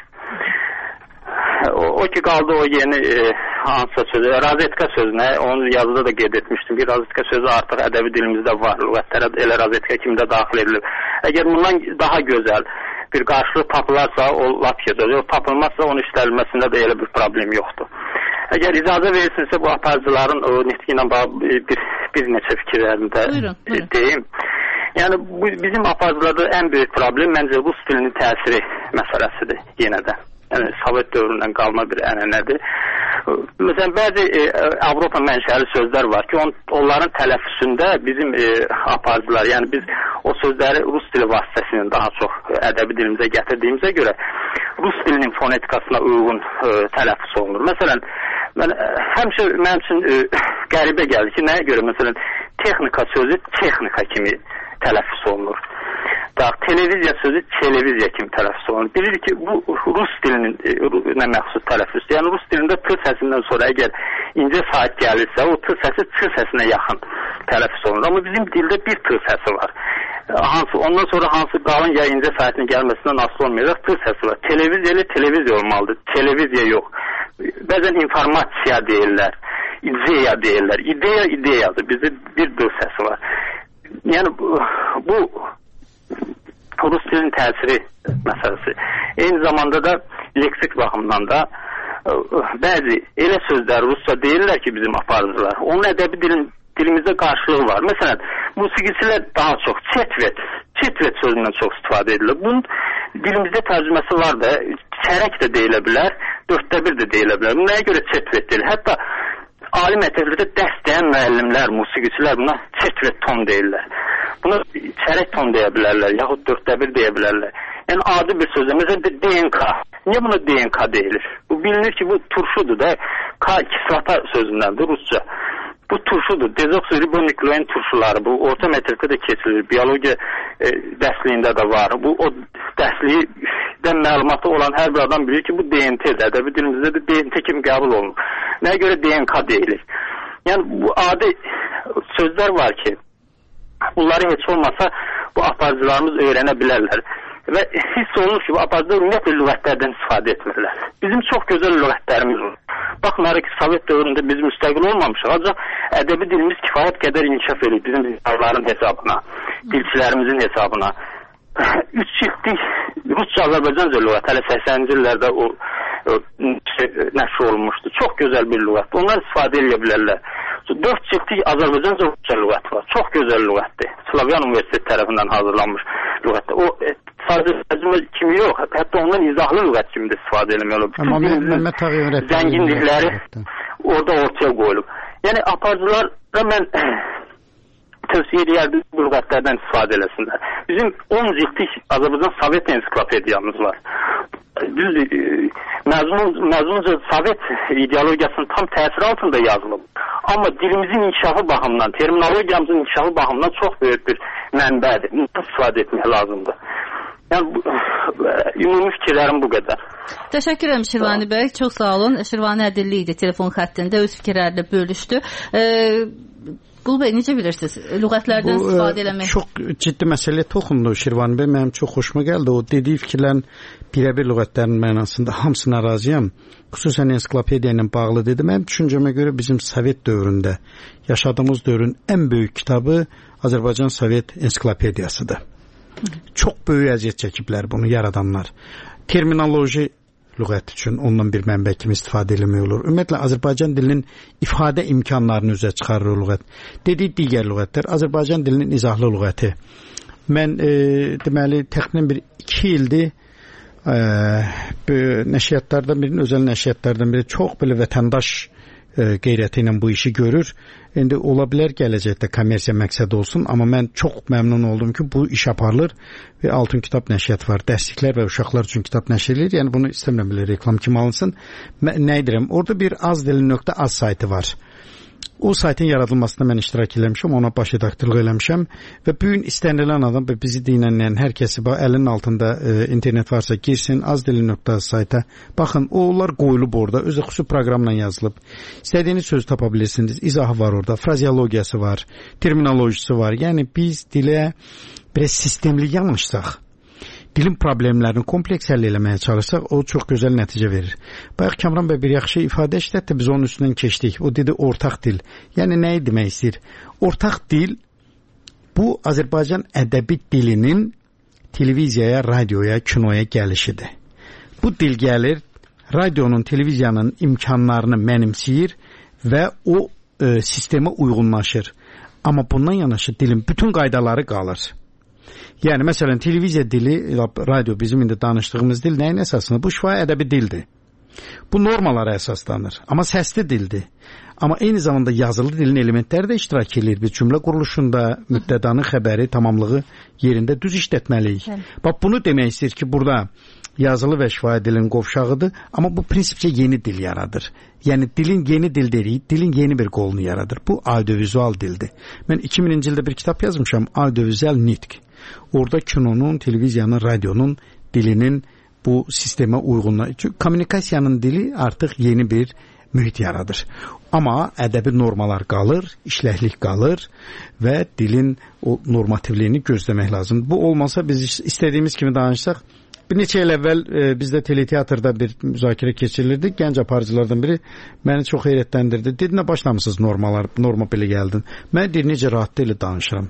O, o ki qaldı o yeni e, hansısa sözü, razetka sözünə, onu yazıda da qeyd etmişdim ki, razetka sözü artıq ədəbi dilimizdə var, lüğətlərə elə razetka kimi də daxil edilib. Əgər bundan daha gözəl bir qarşılıq tapılarsa, o lap gözəl, o tapılmazsa onun işlənməsində də elə bir problem yoxdur. Əgər icazə verirsinizsə bu aparıcıların o nitqi ilə bağlı bir, bir neçə fikirlərini də buyurun, buyurun. deyim. Yəni bu bizim aparıcılarda ən böyük problem məncə rus dilinin təsiri məsələsidir yenə də. Yəni Sovet dövründən qalma bir ənənədir. Məsələn bəzi e, Avropa mənşəli sözlər var ki, on, onların tələffüzündə bizim e, aparıcılar, yəni biz o sözləri rus dili vasitəsilə daha çox ədəbi dilimizə gətirdiyimizə görə rus dilinin fonetikasına uyğun e, tələffüz olunur. Məsələn, mən e, həmişə mənim üçün e, qəribə gəldi ki, nəyə görə məsələn texnika sözü texnika kimi tələffüz olunur. Daha televiziya sözü televiziya kimi tələffüz olunur. Bilir ki, bu rus dilinin nə məxsus tələffüzdür. Yəni rus dilində t səsindən sonra əgər incə saat gəlirsə, o t səsi ç səsinə yaxın tələffüz olunur. Amma bizim dildə bir t səsi var. Hansı, ondan sonra hansı qalın ya incə saatin gəlməsindən asılı olmayacaq t səsi var. Televiziya ilə televiziya olmalıdır. Televiziya yox. Bəzən informasiya deyirlər. İdeya deyirlər. İdeya ideyadır. Bizdə bir d səsi var. Yəni bu, bu rus dilinin təsiri məsələsi. Eyni zamanda da leksik baxımdan da bəzi elə sözlər rusca deyirlər ki bizim aparıcılar. Onun ədəbi dilin, dilimizdə qarşılığı var. Məsələn, musiqiçilər daha çox çetvet, çetvet sözündən çox istifadə edilir. Bunun dilimizdə tərcüməsi var da, çərək də deyilə bilər, dörddə bir də deyilə bilər. Nəyə görə çetvet deyilir? Hətta ali məktəblərdə dərs deyən müəllimlər, musiqiçilər buna çetvet ton deyirlər. Buna çərək ton deyə bilərlər, yaxud dörddə bir deyə bilərlər. Yəni adi bir sözlə, məsələn D N K. Niyə buna D N K deyilir? Bu bilinir ki, bu turşudur da, K kislata sözündəndir rusca. Bu turşudur. Dezoksiribonuklein turşuları. Bu orta məktəbdə də keçilir. Biyologiya e, dərsliyində də var. Bu o dərslikdən məlumatı olan hər bir adam bilir ki, bu D N T-dir. Ədəbi dilimizdə də D N T kimi qəbul olunur. Nəyə görə D N K deyilir? Yəni bu adi sözlər var ki, bunları heç olmasa bu aparıcılarımız öyrənə bilərlər. Və hiss olunur ki, bu aparıcılar ümumiyyətlə lüğətlərdən istifadə etmirlər. Bizim çox gözəl lüğətlərimiz var. Baxmayaraq ki, Sovet dövründə biz müstəqil olmamışıq, ancaq ədəbi dilimiz kifayət qədər inkişaf edir bizim dillərin hesabına, dilçilərimizin hesabına. Üç çiftlik Rusça, Azərbaycanca lüğət hələ səksəninci illərdə o, o nəşr olunmuşdu. Çox gözəl bir lüğətdir. Onlar istifadə edə bilərlər. Dörd çiftlik Azərbaycanca Rusça lüğət var. Çox gözəl lüğətdir. Slavyan Universiteti tərəfindən hazırlanmış lüğətdir. O sadəcə tərcümə kimi yox, hətta ondan izahlı lüğət kimi də istifadə eləmək olur. Bütün zənginlikləri orada ortaya qoyulub. Yəni aparıcılara mən tövsiyə edərdim bu lüğətlərdən istifadə eləsinlər. Bizim on ciltlik Azərbaycan Sovet ensiklopediyamız var. Düzdür, məzmunca Sovet ideologiyasının tam təsiri altında yazılıb. Amma dilimizin inkişafı baxımından, terminologiyamızın inkişafı baxımından çox böyük bir mənbədir. Bundan istifadə etmək lazımdır. Yəni, ümumi fikirlərim bu qədər. Təşəkkür edirəm Şirvani bəy, çox sağ olun. Şirvani Ədilli idi telefon xəttində, öz fikirlərini bölüşdü. Qul bəy, necə bilirsiniz? Lüğətlərdən bu, istifadə eləmək? Çox ciddi məsələyə toxundu Şirvani bəy, mənim çox xoşuma gəldi. O dediyi fikirlərin birəbir lüğətlərin mənasında hamısına razıyam. Xüsusən ensiklopediya ilə bağlı dedi. Mənim düşüncəmə görə bizim Sovet dövründə yaşadığımız dövrün ən böyük kitabı Azərbaycan Sovet ensiklopediyasıdır. Çox böyük əziyyət çəkiblər bunu yaradanlar. Terminoloji lüğət üçün ondan bir mənbə kimi istifadə eləmək olur. Ümumiyyətlə Azərbaycan dilinin ifadə imkanlarını üzə çıxarır lüğət. Dediyi digər lüğətlər Azərbaycan dilinin izahlı lüğəti. Mən e, deməli təxminən bir iki ildir e, nəşriyyatlardan birinin, özəl nəşriyyatlardan biri çox belə vətəndaş e, qeyrəti ilə bu işi görür. İndi ola bilər gələcəkdə kommersiya məqsədi olsun, amma mən çox məmnun oldum ki, bu iş aparılır və Altın Kitab nəşriyyat var. Dərsliklər və uşaqlar üçün kitab nəşr edilir. Yəni bunu istəmirəm belə reklam kimi alınsın. Nə edirəm? Orada bir azdili.az saytı var. O saytın yaradılmasında mən iştirak eləmişəm, ona baş redaktorluq eləmişəm və bu gün istənilən adam və bizi dinləyən hər kəsi əlinin altında e, internet varsa girsin azdili.az sayta. Baxın, onlar qoyulub orada, özü xüsusi proqramla yazılıb. İstədiyiniz sözü tapa bilirsiniz. İzahı var orada, frazeologiyası var, terminolojisi var. Yəni biz dilə biraz sistemli yanaşsaq, dilin problemlərini kompleks həll eləməyə çalışsaq, o çox gözəl nəticə verir. Bayaq Kamran bəy bir yaxşı ifadə işlətdi, biz onun üstündən keçdik. O dedi ortaq dil. Yəni nəyi demək istəyir? Ortaq dil bu Azərbaycan ədəbi dilinin televiziyaya, radioya, kinoya gəlişidir. Bu dil gəlir, radionun, televiziyanın imkanlarını mənimsəyir və o e, sistemə uyğunlaşır. Amma bundan yanaşı dilin bütün qaydaları qalır. Yəni, məsələn, televiziya dili, radio bizim indi danışdığımız dil nəyin əsasında? Bu şifahi ədəbi dildir. Bu normalara əsaslanır. Amma səsli dildir. Amma eyni zamanda yazılı dilin elementləri də iştirak edir. Bir cümlə quruluşunda mübtədanın xəbəri, tamamlığı yerində düz işlətməliyik. Bax, bunu demək istəyir ki, burada yazılı və şifahi dilin qovşağıdır. Amma bu prinsipcə yeni dil yaradır. Yəni, dilin yeni dil deyirik, dilin yeni bir qolunu yaradır. Bu audiovizual dildir. Mən iki mininci ildə bir kitab yazmışam, audiovizual nitq. Orada kinonun, televiziyanın, radyonun dilinin bu sistemə uyğunluğu. Çünki kommunikasiyanın dili artıq yeni bir mühit yaradır. Amma ədəbi normalar qalır, işləklik qalır və dilin o normativliyini gözləmək lazımdır. Bu olmasa biz istədiyimiz kimi danışsaq, bir neçə il əvvəl e, bizdə teleteatrda bir müzakirə keçirilirdi. Gənc aparıcılardan biri məni çox heyrətləndirdi. Dedi, nə başlamışsınız normalar, norma belə gəldin. Mən deyir, necə rahat deyil danışıram.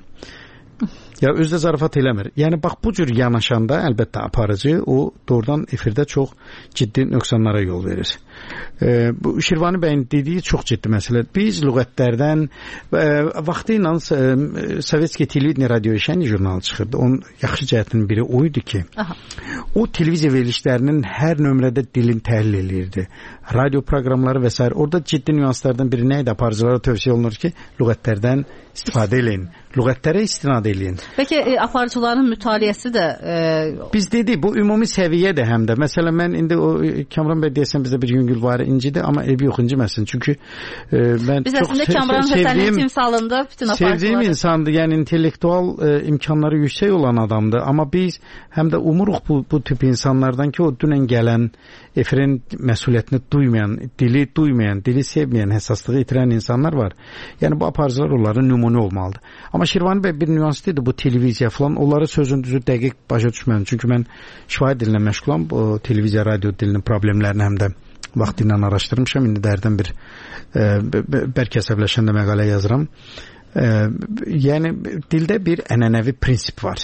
Ya özdə zarafat eləmir. Yəni bax bu cür yanaşanda əlbəttə aparıcı o doğrudan efirdə çox ciddi nöqsanlara yol verir. E, bu Şirvani bəyin dediyi çox ciddi məsələ. Biz lüğətlərdən e, vaxtı ilə e, Sovetski Televideniya Radio Şəni jurnalı çıxırdı. Onun yaxşı cəhətinin biri o idi ki, aha, o televiziya verilişlərinin hər nömrədə dilin təhlil eləyirdi. Radio proqramları və s. Orada ciddi nüanslardan biri nə idi? Aparıcılara tövsiyə olunur ki, lüğətlərdən istifadə eləyin. Lüğətlərə istinad eləyin. Peki e, aparıcıların mütaliəsi də e... biz dedik bu ümumi səviyyədir həm də. Məsələn mən indi o Kamran bəy deyəsən bizdə bir yüngül var incidir, amma evi yox inciməsin. Çünki e, mən biz çox əslində Kamran Həsənin timsalında bütün aparıcılar sevdiyim insandır. Yəni intellektual e, imkanları yüksək olan adamdır, amma biz həm də umuruq bu bu tip insanlardan ki, o dünən gələn efirin məsuliyyətini duymayan, dili duymayan, dili sevməyən, həssaslığı itirən insanlar var. Yəni bu aparıcılar onların nümunə olmalıdır. Amma Şirvani bəy bir nüans dedi, bu televiziya falan, onları sözün düzü dəqiq başa düşmədim. Çünki mən şifahi dilinlə məşğulam, bu televiziya, radio dilinin problemlərini həm də vaxtı ilə araşdırmışam. İndi dərdən bir e, bərk əsəbləşəndə məqalə yazıram. E, yəni dildə bir ənənəvi prinsip var.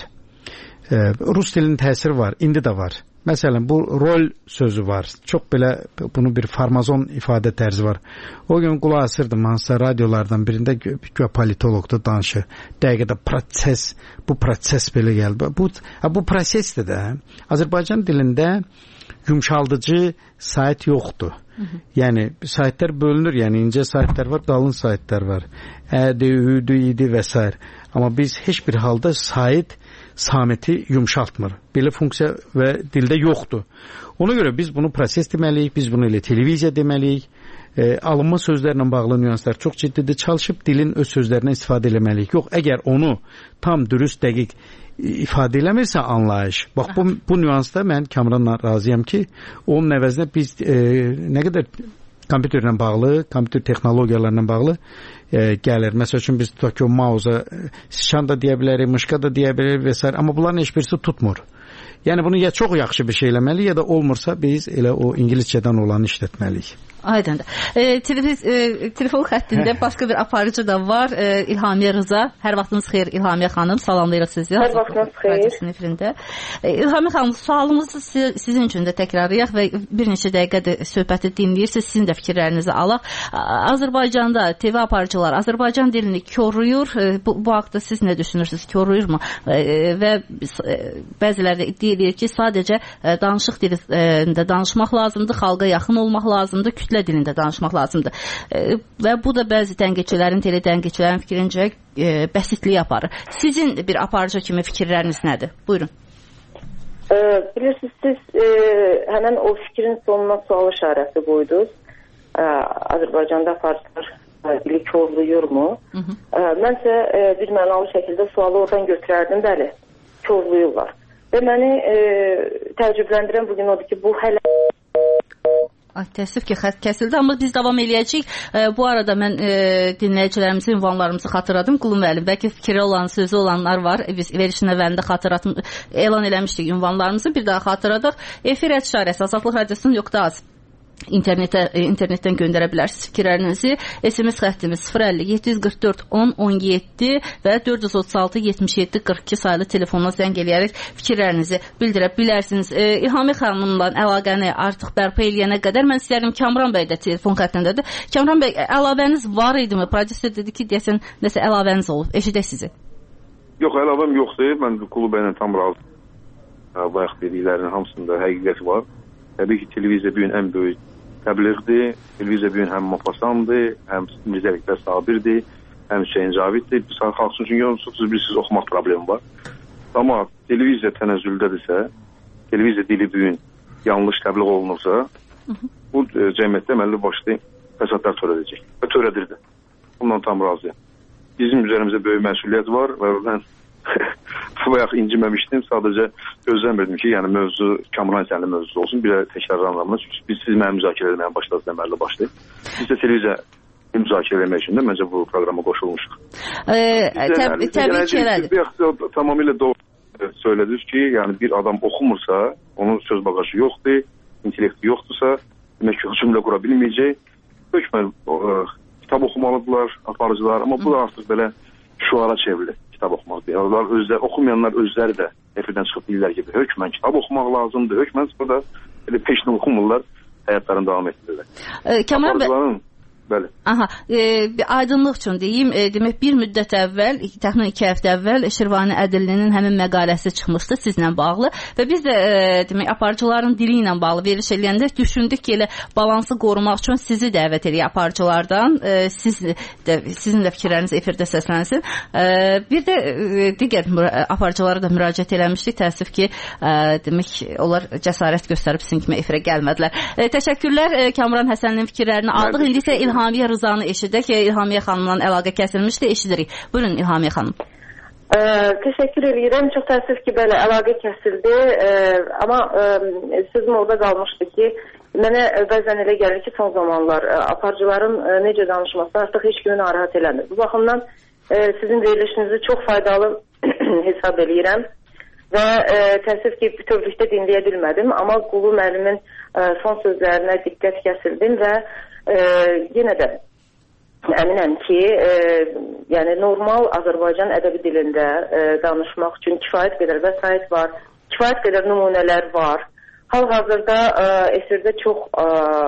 E, Rus dilinin təsiri var, indi də var. Məsələn, bu rol sözü var. Çox belə bunun bir farmazon ifadə tərzi var. O gün qulaq asırdım hansısa radiolardan birində gö politologda danışır. Dəqiqədə proses, bu proses belə gəldi. Bu bu prosesdir də. Azərbaycan dilində yumşaldıcı sait yoxdur. Hı -hı. Yəni saitlər bölünür. Yəni incə saitlər var, qalın saitlər var. Ədi, üdü, idi və s. Amma biz heç bir halda sait samiti yumşaltmır. Belə funksiya və dildə yoxdur. Ona görə biz bunu proses deməliyik, biz bunu elə televiziya deməliyik. E, alınma sözlərlə bağlı nüanslar çox ciddidir. Çalışıb dilin öz sözlərindən istifadə eləməliyik. Yox, əgər onu tam dürüst, dəqiq ifadə eləmirsə anlayış. Bax bu bu nüansda mən Kamranla razıyam ki, onun əvəzinə biz e, nə qədər kompüterlə bağlı, kompüter texnologiyalarla bağlı e, gəlir. Məsəl üçün biz tutaq ki, o mausa sıçan da deyə bilərik, mışqa da deyə bilərik və s. Amma bunların heç birisi tutmur. Yəni bunu ya çox yaxşı bir şey eləməli, ya da olmursa biz elə o ingiliscədən olanı işlətməliyik. Aydındır. E, televiz, e, telefon xəttində başqa bir aparıcı da var. E, İlhamiyə Rıza. Hər vaxtınız xeyir İlhamiyə xanım. Salamlayırıq sizi. Hər vaxtınız xeyir. E, İlhamiyə xanım, sualımızı sizin üçün də təkrarlayaq və bir neçə dəqiqədir söhbəti dinləyirsiniz. Sizin də fikirlərinizi alaq. Azərbaycanda T V aparıcılar Azərbaycan dilini koruyur. E, bu, bu haqda siz nə düşünürsünüz? Koruyurmu? E, və e, bəziləri də iddia edir ki, sadəcə e, danışıq dilində danışmaq lazımdır, xalqa yaxın olmaq lazımdır, kütlə dilində danışmaq lazımdır. E, və bu da bəzi tənqidçilərin, tele tənqidçilərin fikrincə e, bəsitliyi aparır. Sizin bir aparıcı kimi fikirləriniz nədir? Buyurun. E, bilirsiniz, siz e, həmən o fikrin sonuna sual işarəsi qoydunuz. E, Azərbaycanda aparıcılar dili korluyurmu? Hı -hı. E, mənsə e, bir mənalı şəkildə sualı oradan götürərdim, bəli, korluyurlar. Və məni e, təəccübləndirən bugün odur ki, bu hələ Ay, təəssüf ki, xətt kəsildi, amma biz davam eləyəcəyik. E, bu arada mən e, dinləyicilərimizin ünvanlarımızı xatırladım. Qulum müəllim, bəlkə fikri olan, sözü olanlar var. E, biz verişin əvvəlində xatırlatım, elan eləmişdik ünvanlarımızı. Bir daha xatırladıq. Efir işarəsi Azadlıq Radiosunun nöqtə az. İnternetə, internetdən göndərə bilərsiniz fikirlərinizi. S M S xəttimiz sıfır əlli yeddi yüz qırx dörd on on yeddi və dörd yüz otuz altı yetmiş yeddi qırx iki sayılı telefonla zəng eləyərək fikirlərinizi bildirə bilərsiniz. E, İlhami xanımla əlaqəni artıq bərpa eləyənə qədər mən istəyirəm, Kamran bəy də telefon xəttindədir. Kamran bəy, əlavəniz var idimi? Prodüser dedi ki, deyəsən nəsə əlavəniz olub. Eşidək sizi. Yox, əlavəm yoxdur. Mən klub ilə tam razı. Bayaq dediklərinin hamısında həqiqət var. Təbii ki, televiziya bu gün ən böyük təbliğdir. Televiziya bu gün həm Mopasandır, həm Mirzə Ələkbər Sabirdir, həm Hüseyin Caviddir. Biz xalq üçün görürsünüz, bilirsiniz, oxumaq problemi var. Amma televiziya tənəzzüldədirsə, televiziya dili bu gün yanlış təbliğ olunursa, hı -hı. bu e, cəmiyyətdə əməlli başlı fəsadlar törədəcək və törədir də. Bundan tam razıyam. Bizim üzərimizdə böyük məsuliyyət var və mən bayaq inciməmişdim. Sadəcə gözləmirdim ki, yəni mövzu Kamran Həsənli mövzusu olsun. Bir də təkrarlanmaz. Çünki biz siz mənim müzakirə etməyə başladınız, əməlli başlayıb. Biz də televiziya müzakirə etmək üçün də məncə bu proqrama qoşulmuşuq. Təbii ki, elədir. Tamamilə doğru söylədiniz ki, yəni bir adam oxumursa, onun söz bagajı yoxdur, intellekti yoxdursa, demək ki, cümlə qura bilməyəcək. Hökmən kitab oxumalıdırlar aparıcılar, amma bu da artıq belə şuara çevrilir. Kitab oxumaq deyil. Onlar özləri, oxumayanlar özləri də efirdən çıxıb deyirlər ki, hökmən kitab oxumaq lazımdır. Hökmən burada elə peşlə oxumurlar, həyatlarını davam etdirirlər. E, Kamran bəy, Bəli. Aha, e, bir aydınlıq üçün deyim, e, demək bir müddət əvvəl, təxminən iki həftə əvvəl Şirvani Ədillinin həmin məqaləsi çıxmışdı sizlə bağlı və biz də e, demək aparıcıların dili ilə bağlı veriliş eləyəndə düşündük ki, elə balansı qorumaq üçün sizi dəvət edək aparıcılardan, e, siz də sizin də fikirləriniz efirdə səslənsin. E, bir də e, digər aparıcılara da müraciət eləmişdik, təəssüf ki, e, demək onlar cəsarət göstərib sizin kimi efirə gəlmədilər. E, təşəkkürlər e, Kamran Həsənlinin fikirlərini aldıq. İndi isə İlhamiyə Rızanı eşidək. Əlihamiyyə xanımla əlaqə kəsilmişdi, eşidirik. Buyurun İlhamiyə xanım. Ə, təşəkkür edirəm. Çox təəssüf ki, belə əlaqə kəsildi. Ə, amma ə, sözüm orada qalmışdı ki, mənə bəzən elə gəlir ki, son zamanlar ə, aparıcıların ə, necə danışması artıq heç kimi narahat eləmir. Bu baxımdan ə, sizin verilişinizi çox faydalı hesab edirəm və ə, təəssüf ki, bütövlükdə dinləyə bilmədim, amma Qulu müəllimin ə, son sözlərinə diqqət kəsildim və ə, yenə də əminəm ki, e, yəni normal Azərbaycan ədəbi dilində e, danışmaq üçün kifayət qədər vəsait var, kifayət qədər nümunələr var. Hal-hazırda e, efirdə çox e,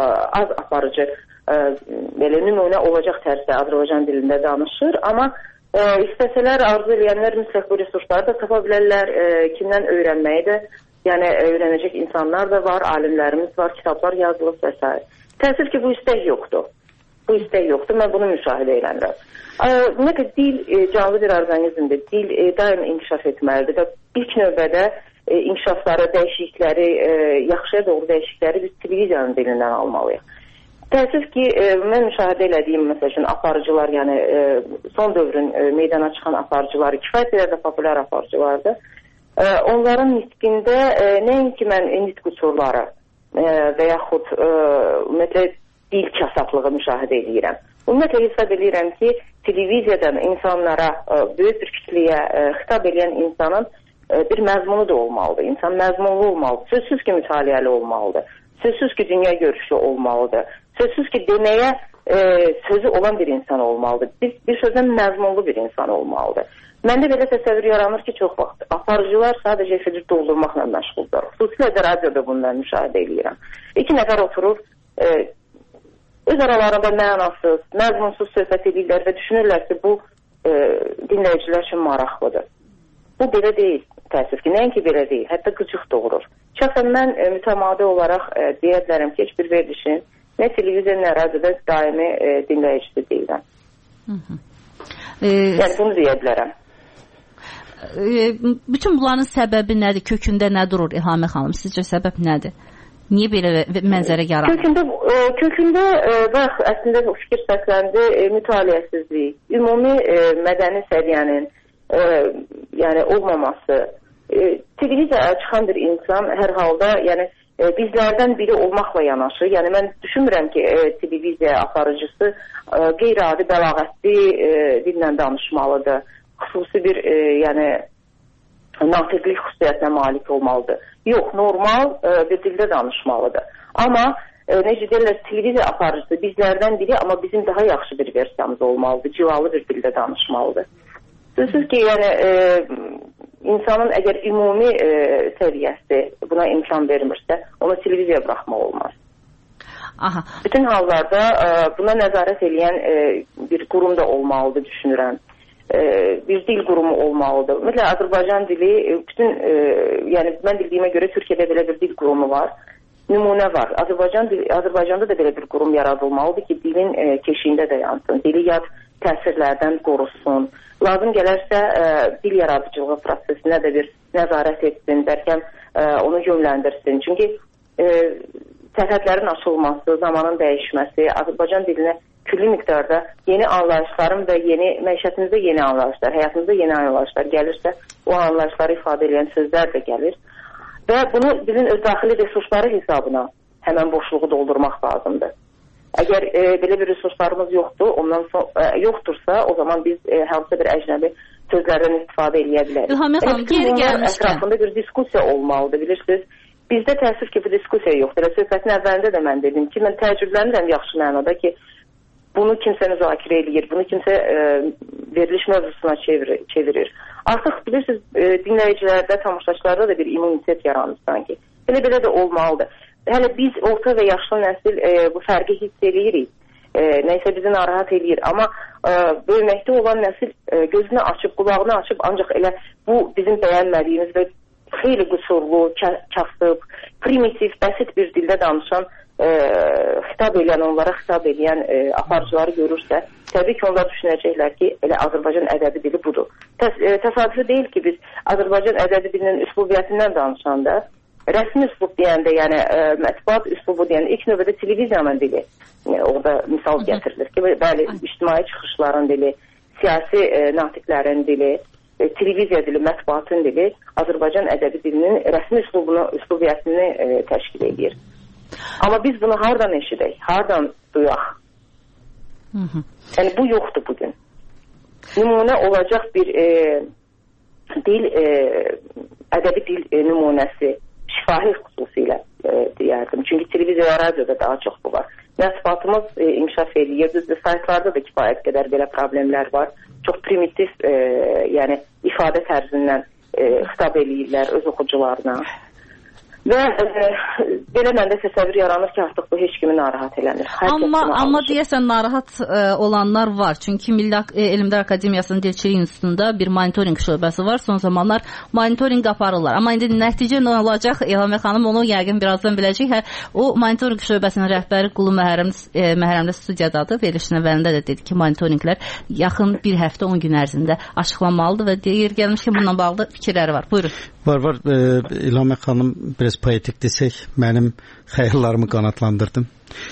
az aparıcı e, belə nümunə olacaq tərzdə Azərbaycan dilində danışır, amma e, istəsələr, arzu edənlər mütləq bu resursları da tapa bilərlər, e, kimdən öyrənməyi də, yəni öyrənəcək insanlar da var, alimlərimiz var, kitablar yazılıb və s. Təəssüf ki, bu istək yoxdur. Bu istək yoxdur. Mən bunu müşahidə edirəm. Ümumiyyətlə, dil e, canlı bir orqanizmdir. Dil e, daim inkişaf etməlidir və ilk növbədə e, inkişafları, dəyişiklikləri, e, yaxşıya doğru dəyişiklikləri biz televiziyanın dilindən almalıyıq. Təəssüf ki, e, mən müşahidə elədiyim, məsəl üçün, aparıcılar, yəni e, son dövrün e, meydana çıxan aparıcıları, kifayət qədər də populyar aparıcılardır. E, onların nitqində e, nəinki mən nitq uçurları e, və yaxud e, ümumiyyətlə, dil kasatlığı müşahidə edirəm. Ümumiyyətlə hesab edirəm ki, televiziyadan insanlara, böyük bir kütləyə xitab edən insanın bir məzmunu da olmalıdır. İnsan məzmunlu olmalıdır. Sözsüz ki, mütaliəli olmalıdır. Sözsüz ki, dünya görüşü olmalıdır. Sözsüz ki, deməyə e, sözü olan bir insan olmalıdır. Bir, bir sözdən məzmunlu bir insan olmalıdır. Məndə belə təsəvvür yaranır ki, çox vaxt aparıcılar sadəcə efiri doldurmaqla məşğuldur. Xüsusilə də radioda bundan müşahidə edirəm. İki nəfər oturur, e, öz aralarında mənasız, məzmunsuz söhbət edirlər və düşünürlər ki, bu e, dinləyicilər üçün maraqlıdır. Bu belə deyil, təəssüf ki, nəinki belə deyil, hətta qıcıq doğurur. Şəxsən mən e, mütəmadi olaraq e, deyə bilərəm ki, heç bir verilişin nə televiziya, nə radioda daimi e, dinləyicisi deyiləm. E, yəni bunu deyə bilərəm. E, bütün bunların səbəbi nədir? Kökündə nə durur İlhamiyə xanım? Sizcə səbəb nədir? Niyə belə mənzərə yaranır? Kökündə, e, kökündə e, bax, əslində o fikir səsləndi, e, mütaliəsizlik, ümumi e, mədəni səviyyənin e, yəni olmaması. E, televiziyaya çıxan bir insan hər halda yəni, e, bizlərdən biri olmaqla yanaşı, yəni mən düşünmürəm ki, e, televiziya aparıcısı e, qeyri-adi bəlağətli e, dillə danışmalıdır. Xüsusi bir e, yəni natiqlik xüsusiyyətinə malik olmalıdır. Yox, normal e, bir dildə danışmalıdır. Amma e, necə deyirlər, televiziya aparıcısı bizlərdən biri, amma bizim daha yaxşı bir versiyamız olmalıdır. Civalı bir dildə danışmalıdır. Sözsüz ki, yəni e, insanın əgər ümumi e, səviyyəsi buna imkan vermirsə, ona televiziya buraxmaq olmaz. Aha. Bütün hallarda e, buna nəzarət edən e, bir qurum da olmalıdır, düşünürəm. Bir dil qurumu olmalıdır. Ümumiyyətlə, Azərbaycan dili, bütün, e, yəni mən bildiyimə görə Türkiyədə belə bir dil qurumu var, nümunə var. Azərbaycan, Azərbaycanda da belə bir qurum yaradılmalıdır ki, dilin e, keşiyində də yansın, dili yad təsirlərdən qorusun. Lazım gələrsə, e, dil yaradıcılığı prosesinə də bir nəzarət etsin, bəlkə e, onu yönləndirsin. Çünki e, sərhədlərin açılması, zamanın dəyişməsi, Azərbaycan dilinə külli miqdarda yeni anlayışların və yeni məişətimizdə yeni anlayışlar, həyatımızda yeni anlayışlar gəlirsə, o anlayışları ifadə edən sözlər də gəlir. Və bunu bizim öz daxili resursları hesabına həmən boşluğu doldurmaq lazımdır. Əgər e, belə bir resurslarımız yoxdur, ondan son, e, yoxdursa, o zaman biz e, hansısa bir əcnəbi sözlərdən istifadə edə bilərik. İlhamiyə xanım, geri gəlmişkən. Ətrafında bir diskusiya olmalıdır, bilirsiniz. Bizdə təəssüf ki, bu diskusiya yoxdur. Söhbətin əvvəlində də mən dedim ki, mən təəccüblənirəm yaxşı mənada ki, bunu kimsə müzakirə edir, bunu kimsə e, veriliş mövzusuna çevirir. çevirir. Artıq bilirsiniz, e, dinləyicilərdə, tamaşaçılarda da bir immunitet yaranır sanki. Belə belə də olmalıdır. Hələ biz orta və yaşlı nəsil e, bu fərqi hiss edirik. e, nəysə bizi narahat eləyir. Amma e, böyüməkdə olan nəsil e, gözünü açıb, qulağını açıb, ancaq elə bu bizim bəyənmədiyimiz və xeyli qüsurlu, kasıb, primitiv, bəsit bir dildə danışan, e, xitab edən, onlara xitab edən e, aparıcıları görürsə, təbii ki, onlar düşünəcəklər ki, elə Azərbaycan ədəbi dili budur. Təs e, təsadüfi deyil ki, biz Azərbaycan ədəbi dilinin üslubiyyətindən danışanda, rəsmi üslub deyəndə, yəni e, mətbuat üslubu deyəndə, ilk növbədə televiziyanın dili, e, orada misal gətirilir ki, bəli, ictimai çıxışların dili, siyasi e, natiqlərin dili, e, televiziya dili, mətbuatın dili Azərbaycan ədəbi dilinin rəsmi üslubunu, üslubiyyətini e, təşkil edir. Amma biz bunu hardan eşidək, hardan duyaq? Hı -hı. Yəni bu yoxdur bugün. Nümunə olacaq bir e, dil, e, ədəbi dil e, nümunəsi, şifahi xüsusilə e, deyərdim. Çünki televiziya və radioda daha çox bu var. Mətbuatımız e, inkişaf edir. Düzdür, saytlarda da kifayət qədər belə problemlər var. Çox primitiv, e, yəni ifadə tərzindən e, xitab eləyirlər öz oxucularına. Və e, belə məndə təsəvvür yaranır ki, artıq bu heç kimi narahat eləmir. Hər amma amma deyəsən narahat e, olanlar var. Çünki Milli e, Elmlər Akademiyasının Dilçilik İnstitutunda bir monitoring şöbəsi var. Son zamanlar monitoring aparırlar. Amma indi nəticə nə olacaq? Elhamə xanım onu yəqin birazdan biləcək. Hə, o monitoring şöbəsinin rəhbəri Qulu Məhərrəm e, Məhərrəmdə studiyadadır. Verilişin əvvəlində də dedi ki, monitoringlər yaxın bir həftə on gün ərzində açıqlanmalıdır və deyir gəlmiş ki, bununla bağlı fikirləri var. Buyurun. Var var. E, İlhamə xanım biraz poetik desək, mənim xəyallarımı qanatlandırdım.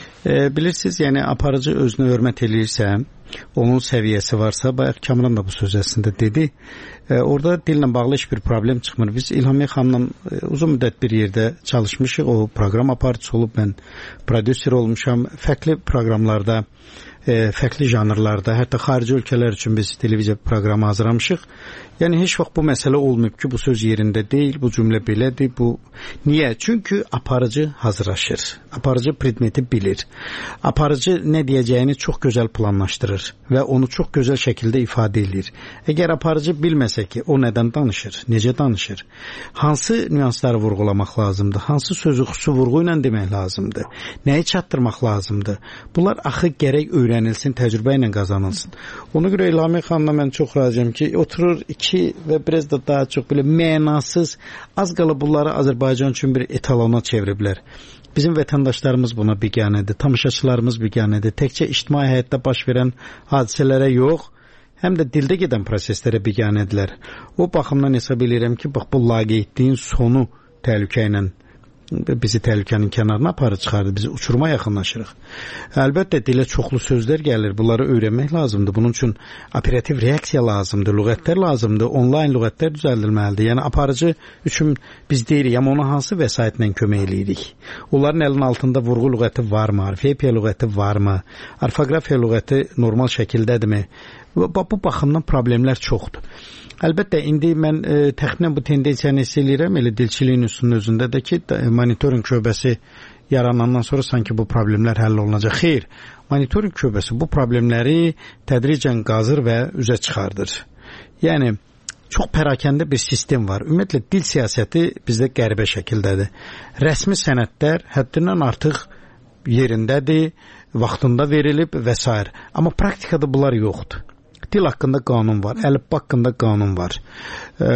E, bilirsiniz, yəni aparıcı özünü hörmət eləyirsə, onun səviyyəsi varsa, bayaq Kamran da bu söz əslində dedi, e, orada dillə bağlı heç bir problem çıxmır. Biz İlhamiyə xanımla e, uzun müddət bir yerdə çalışmışıq, o proqram aparıcısı olub, mən prodüser olmuşam, fərqli proqramlarda, e, fərqli janrlarda, hətta xarici ölkələr üçün biz televiziya proqramı hazırlamışıq. Yəni heç vaxt bu məsələ olmayıb ki, bu söz yerində deyil, bu cümlə belədir, bu niyə? Çünki aparıcı hazırlaşır. Aparıcı predmeti bilir. Aparıcı nə deyəcəyini çox gözəl planlaşdırır və onu çox gözəl şəkildə ifadə edir. Əgər aparıcı bilməsə ki, o nədən danışır, necə danışır, hansı nüansları vurğulamaq lazımdır, hansı sözü xüsusi vurğu ilə demək lazımdır, nəyi çatdırmaq lazımdır, bunlar axı gərək öyrənilsin, təcrübə ilə qazanılsın. Ona görə İlhamiyə xanımla mən çox razıyam ki, oturur iki və biraz da daha çox belə mənasız, az qala bunları Azərbaycan üçün bir etalona çeviriblər. Bizim vətəndaşlarımız buna biganədir, tamaşaçılarımız biganədir. Təkcə ictimai həyatda baş verən hadisələrə yox, həm də dildə gedən proseslərə biganədirlər. O baxımdan hesab edirəm ki, bax bu laqeydliyin sonu təhlükə ilə bizi təhlükənin kənarına aparıb çıxardı, bizi uçuruma yaxınlaşırıq. Əlbəttə dilə çoxlu sözlər gəlir, bunları öyrənmək lazımdır. Bunun üçün operativ reaksiya lazımdır, lüğətlər lazımdır, onlayn lüğətlər düzəldilməlidir. Yəni aparıcı üçün biz deyirik, amma ona hansı vəsaitlə kömək eləyirik? Onların əlinin altında vurğu lüğəti varmı? Orfoepiya lüğəti varmı? Orfoqrafiya lüğəti normal şəkildədirmi? Bu, bu baxımdan problemlər çoxdur. Əlbəttə, indi mən e, təxminən bu tendensiyanı hiss edirəm, elə dilçiliyin üstünün özündə də ki, monitoring şöbəsi yaranandan sonra sanki bu problemlər həll olunacaq. Xeyr, monitoring şöbəsi bu problemləri tədricən qazır və üzə çıxardır. Yəni, çox pərakəndə bir sistem var. Ümumiyyətlə, dil siyasəti bizdə qəribə şəkildədir. Rəsmi sənədlər həddindən artıq yerindədir, vaxtında verilib və s. Amma praktikada bunlar yoxdur. Dil haqqında qanun var, əlifba haqqında qanun var. E,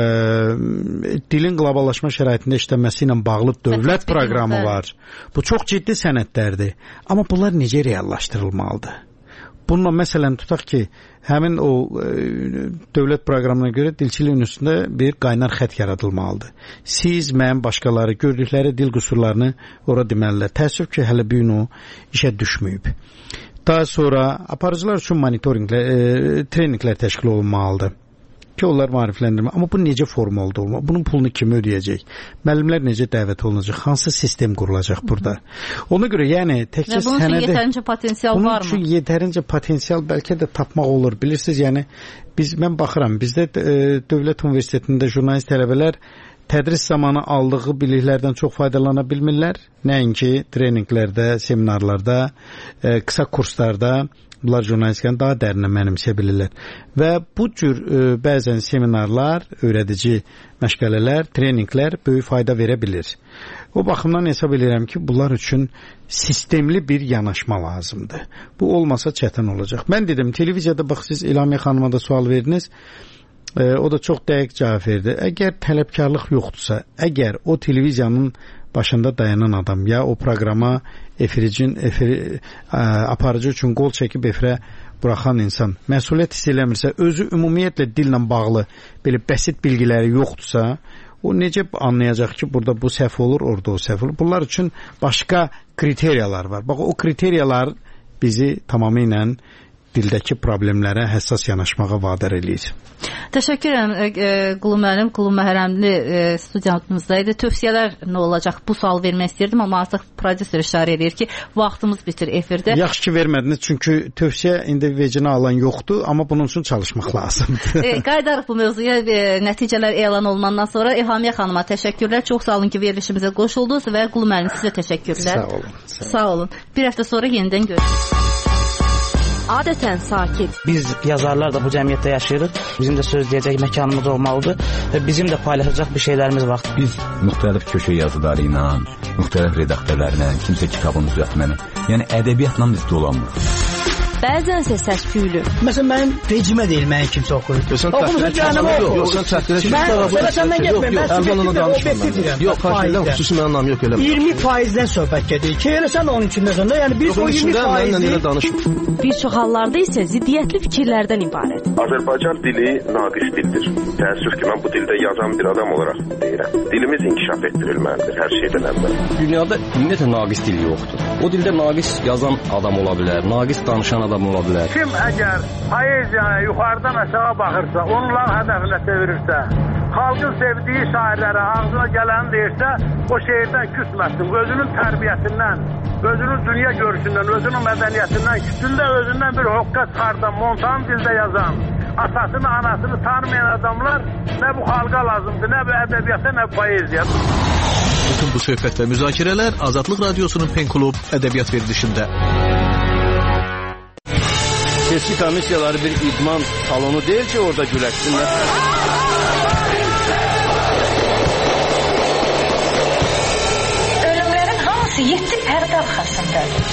dilin qloballaşma şəraitində işləməsi ilə bağlı dövlət proqramı var. Bu çox ciddi sənədlərdir. Amma bunlar necə reallaşdırılmalıdır? Bununla məsələn tutaq ki, həmin o e, dövlət proqramına görə dilçiliyin üstündə bir qaynar xətt yaradılmalıdır. Siz, mən, başqaları gördükləri dil qüsurlarını ora deməlilər. Təəssüf ki, hələ bu gün o işə düşməyib. Daha sonra aparıcılar üçün monitoringlər, e, treninqlər təşkil olunmalıdır ki, onlar maarifləndirmə. Amma bu necə formalıda olmalı? Bunun pulunu kim ödəyəcək? Müəllimlər necə dəvət olunacaq? Hansı sistem qurulacaq burada? Ona görə, yəni, təkcə sənədə... Və bunun üçün yetərincə potensial bunun var mı? Bunun üçün yetərincə potensial bəlkə də tapmaq olur. Bilirsiniz, yəni, biz, mən baxıram, bizdə e, Dövlət Universitetində jurnalist tələbələr tədris zamanı aldığı biliklərdən çox faydalana bilmirlər. Nəinki treninqlərdə, seminarlarda, e, qısa kurslarda bunlar jurnalistikanı daha dərinə mənimsəyə bilirlər. Və bu cür e, bəzən seminarlar, öyrədici məşğələlər, treninqlər böyük fayda verə bilir. O baxımdan hesab edirəm ki, bunlar üçün sistemli bir yanaşma lazımdır. Bu olmasa çətin olacaq. Mən dedim, televiziyada bax siz İlhamiyə xanıma da sual verdiniz. E, o da çox dəqiq cavab verdi. Əgər tələbkarlıq yoxdursa, əgər o televiziyanın başında dayanan adam ya o proqrama efiricin efiri, ə, aparıcı üçün qol çəkib efirə buraxan insan məsuliyyət hiss eləmirsə, özü ümumiyyətlə dillə bağlı belə bəsit bilgiləri yoxdursa, o necə anlayacaq ki, burada bu səhv olur, orada o səhv olur. Bunlar üçün başqa kriteriyalar var. Bax, o kriteriyalar bizi tamamilə dildəki problemlərə həssas yanaşmağa vadar eləyir. Təşəkkür edirəm Qulu müəllim, Qulu Məhrəmli e, studiyamızdaydı. Tövsiyələr nə olacaq? Bu sual vermək istəyirdim, amma artıq prodüser işarə edir ki, vaxtımız bitir efirdə. Yaxşı ki vermədiniz, çünki tövsiyə indi vecinə alan yoxdur, amma bunun üçün çalışmaq lazımdır. e, qayıdarıq bu mövzuya, e, nəticələr elan olunandan sonra. İlhamiyə xanıma təşəkkürlər. Çox sağ olun ki, verilişimizə qoşuldunuz və Qulu müəllim sizə təşəkkürlər. Sağ olun. Sağ olun. Sağ olun. Bir həftə sonra yenidən görüşürük. Adətən sakit. Biz yazarlar da bu cəmiyyətdə yaşayırıq. Bizim də söz deyəcək məkanımız olmalıdır və bizim də paylaşacaq bir şeylərimiz var. Biz müxtəlif köşə yazıları ilə, müxtəlif redaktörlərlə, kimsə kitabını düzəltməni, yəni ədəbiyyatla biz dolanmırıq. Bəzənsə səs-küylü. Məsələn, mənim vecimə deyil, mənim kimsə oxuyur. Oxumusun cəhənnəmə oxuyur. Yox, sən çəkdirə ki, mən səndən getməyim, mən subjektivdən, obyektivdirəm. Yox, xarşıdan xüsusi mənim namı yox elə. iyirmi faizdən söhbət gedir ki, elə sən də onun içindəsən də, yəni biz o iyirmi faizi... Bir çox hallarda isə ziddiyyətli fikirlərdən ibarət. Azərbaycan dili naqis dildir. Təəssüf ki, mən bu dildə yazan bir adam olaraq deyirəm. Dilimiz inkişaf etdirilməlidir hər şeydən əvvəl. Dünyada ümumiyyətlə naqis dil yoxdur. O dildə naqis yazan adam ola bilər, naqis danışan adam ola bilər. Kim əgər poeziyaya yuxarıdan aşağı baxırsa, onlar hədəfinə çevirirsə, xalqın sevdiyi şairlərə ağzına gələni deyirsə, o şeirdən küsməsin. Özünün tərbiyəsindən, özünün dünya görüşündən, özünün mədəniyyətindən, küsündə özündən bir hoqqa çıxardan, montan dildə yazan, atasını, anasını tanımayan adamlar nə bu xalqa lazımdır, nə bu ədəbiyyata, nə bu poeziya. Bütün bu söhbət və müzakirələr Azadlıq Radiosunun Pen Klub ədəbiyyat verilişində. Seçki komissiyaları bir idman salonu deyil ki, orada güləşsinlər. Ölümlərin hamısı yeddi pərdə arxasındadır.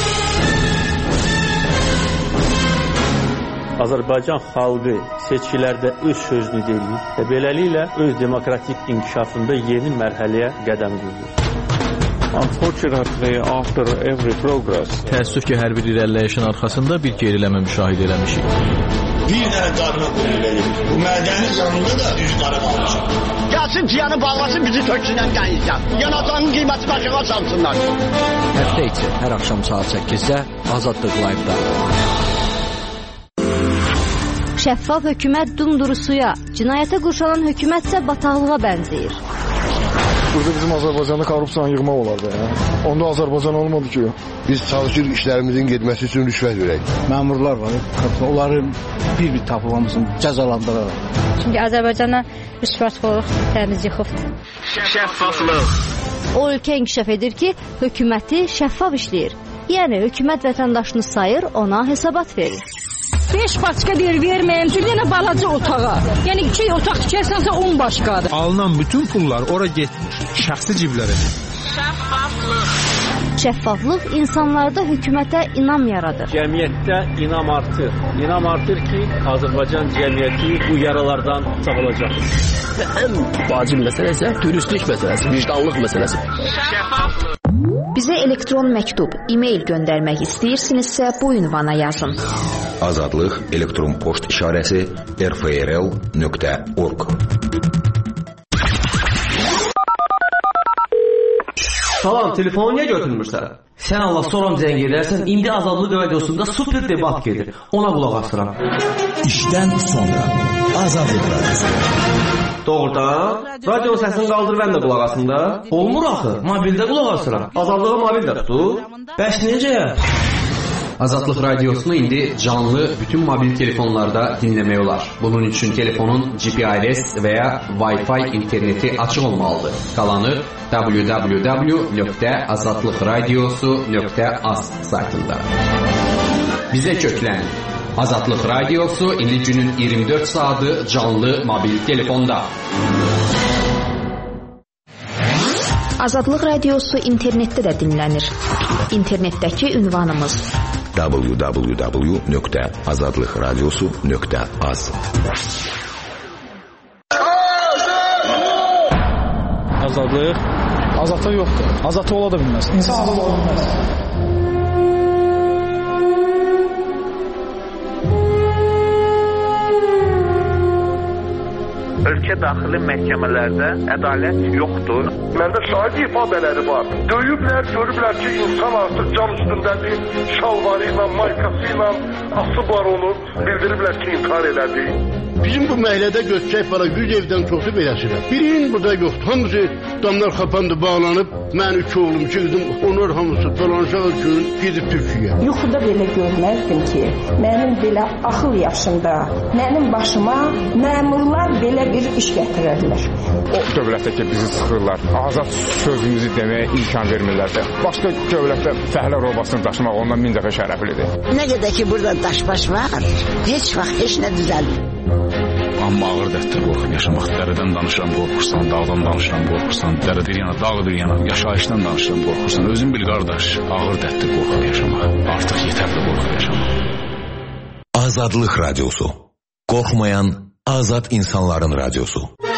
Azərbaycan xalqı seçkilərdə öz sözünü deyir və beləliklə öz demokratik inkişafında yeni mərhələyə qədəm qoyur. Unfortunately, after every progress, təəssüf ki, hər bir irəliləyişin arxasında bir geriləmə müşahidə eləmişik. Bir dənə qarına qoyulur. Bu mədənin yanında da üz qarı qalmışıq. Gəlsin ciyanı bağlasın, bizi töksünən qayıcaq. Yanacağının qiyməti başına çalsınlar. Həftə içi hər axşam saat səkkizdə Azadlıq Live-da. Şəffaf hökumət dumduru suya, cinayətə qurşalan hökumət isə bataqlığa bənzəyir. Burada bizim Azərbaycanda korrupsiyanı yığmaq olardı. Ya. Onda Azərbaycan olmadı ki. Biz çalışırıq işlərimizin getməsi üçün rüşvət verək. Məmurlar var, onları bir-bir tapılmamızın cəzalandıraraq. Çünki Azərbaycana rüşvətxorluq təmiz yıxıbdır. Şəffaflıq. O ölkə inkişaf edir ki, hökuməti şəffaf işləyir. Yəni hökumət vətəndaşını sayır, ona hesabat verir. beş başqa deyir verməyən bir dənə balaca otağa. Yəni iki otaq tikərsənsə on başqadır. Alınan bütün pullar ora getmir. Şəxsi ciblərə. Şəffaflıq. Şəffaflıq insanlarda hökumətə inam yaradır. Cəmiyyətdə inam artır. İnam artır ki, Azərbaycan cəmiyyəti bu yaralardan sağalacaq. Ən vacib məsələ isə dürüstlük məsələsi, vicdanlıq məsələsi. Şəffaflıq. Bizə elektron məktub, e-mail göndərmək istəyirsinizsə bu ünvana yazın. Azadlıq elektron poçt işarəsi r f r l nöqtə org. Salam, telefonu niyə götürmürsən? Sən Allah soram zəng edərsən, indi Azadlıq Radiosunda super debat gedir. Ona qulaq asıram. İşdən sonra Azadlıq Radiosu. Doğrudan? Radio səsini qaldır, mən də qulaq asım da. Olmur axı, mobildə qulaq asıram. Azadlığı mobildə tutur. Bəs necə? Azadlıq Radiosunu indi canlı bütün mobil telefonlarda dinləmək olar. Bunun üçün telefonun G P R S və ya Wi-Fi interneti açıq olmalıdır. Qalanı w w w nöqtə azadlıqradiosu nöqtə az saytında. Bizə köklən. Azadlıq Radiosu indi günün iyirmi dörd saatı canlı mobil telefonda. Azadlıq Radiosu internetdə də dinlənir. İnternetdəki ünvanımız w w w nöqtə azadlıqradiosu nöqtə az. Azadlıq? Azadlıq yoxdur. Azadlıq ola da bilməz. İnsan azad ola bilməz. Ölkə daxili məhkəmələrdə ədalət yoxdur. Məndə şahid ifadələri var. Döyüblər, görüblər ki, insan artıq can üstündədir. Şalvarı ilə, maykası ilə asıblar onu. Bildiriblər ki, intihar elədi. Bizim bu məhəllədə götürək para yüz evdən çoxu beləsidir. Birinin burada yoxdur. Hamısı damlar xapandı, bağlanıb. Mən üç oğlum, iki qızım, onlar hamısı dolanacaq gün gedib Türkiyə. Yuxuda belə görməzdim ki, mənim belə axıl yaşımda, mənim başıma məmurlar belə bir iş gətirərlər. O dövlətdə ki, bizi sıxırlar, azad sözümüzü deməyə imkan vermirlər də. Başqa dövlətdə fəhlə robasını daşımaq ondan min dəfə şərəflidir. Nə qədər ki, burada daşbaş var, heç vaxt heç nə düzəlmir. Amma ağır dərddir qorxub yaşamaq. Dərədən danışıram, qorxursan, dağdan danışıram, qorxursan, dərə bir yana, dağ bir yana, yaşayışdan danışıram, qorxursan. Özün bil qardaş, ağır dərddir qorxub yaşamaq. Artıq yetərli qorxub yaşamaq. Azadlıq Radiosu. Qorxmayan azad insanların radiosu.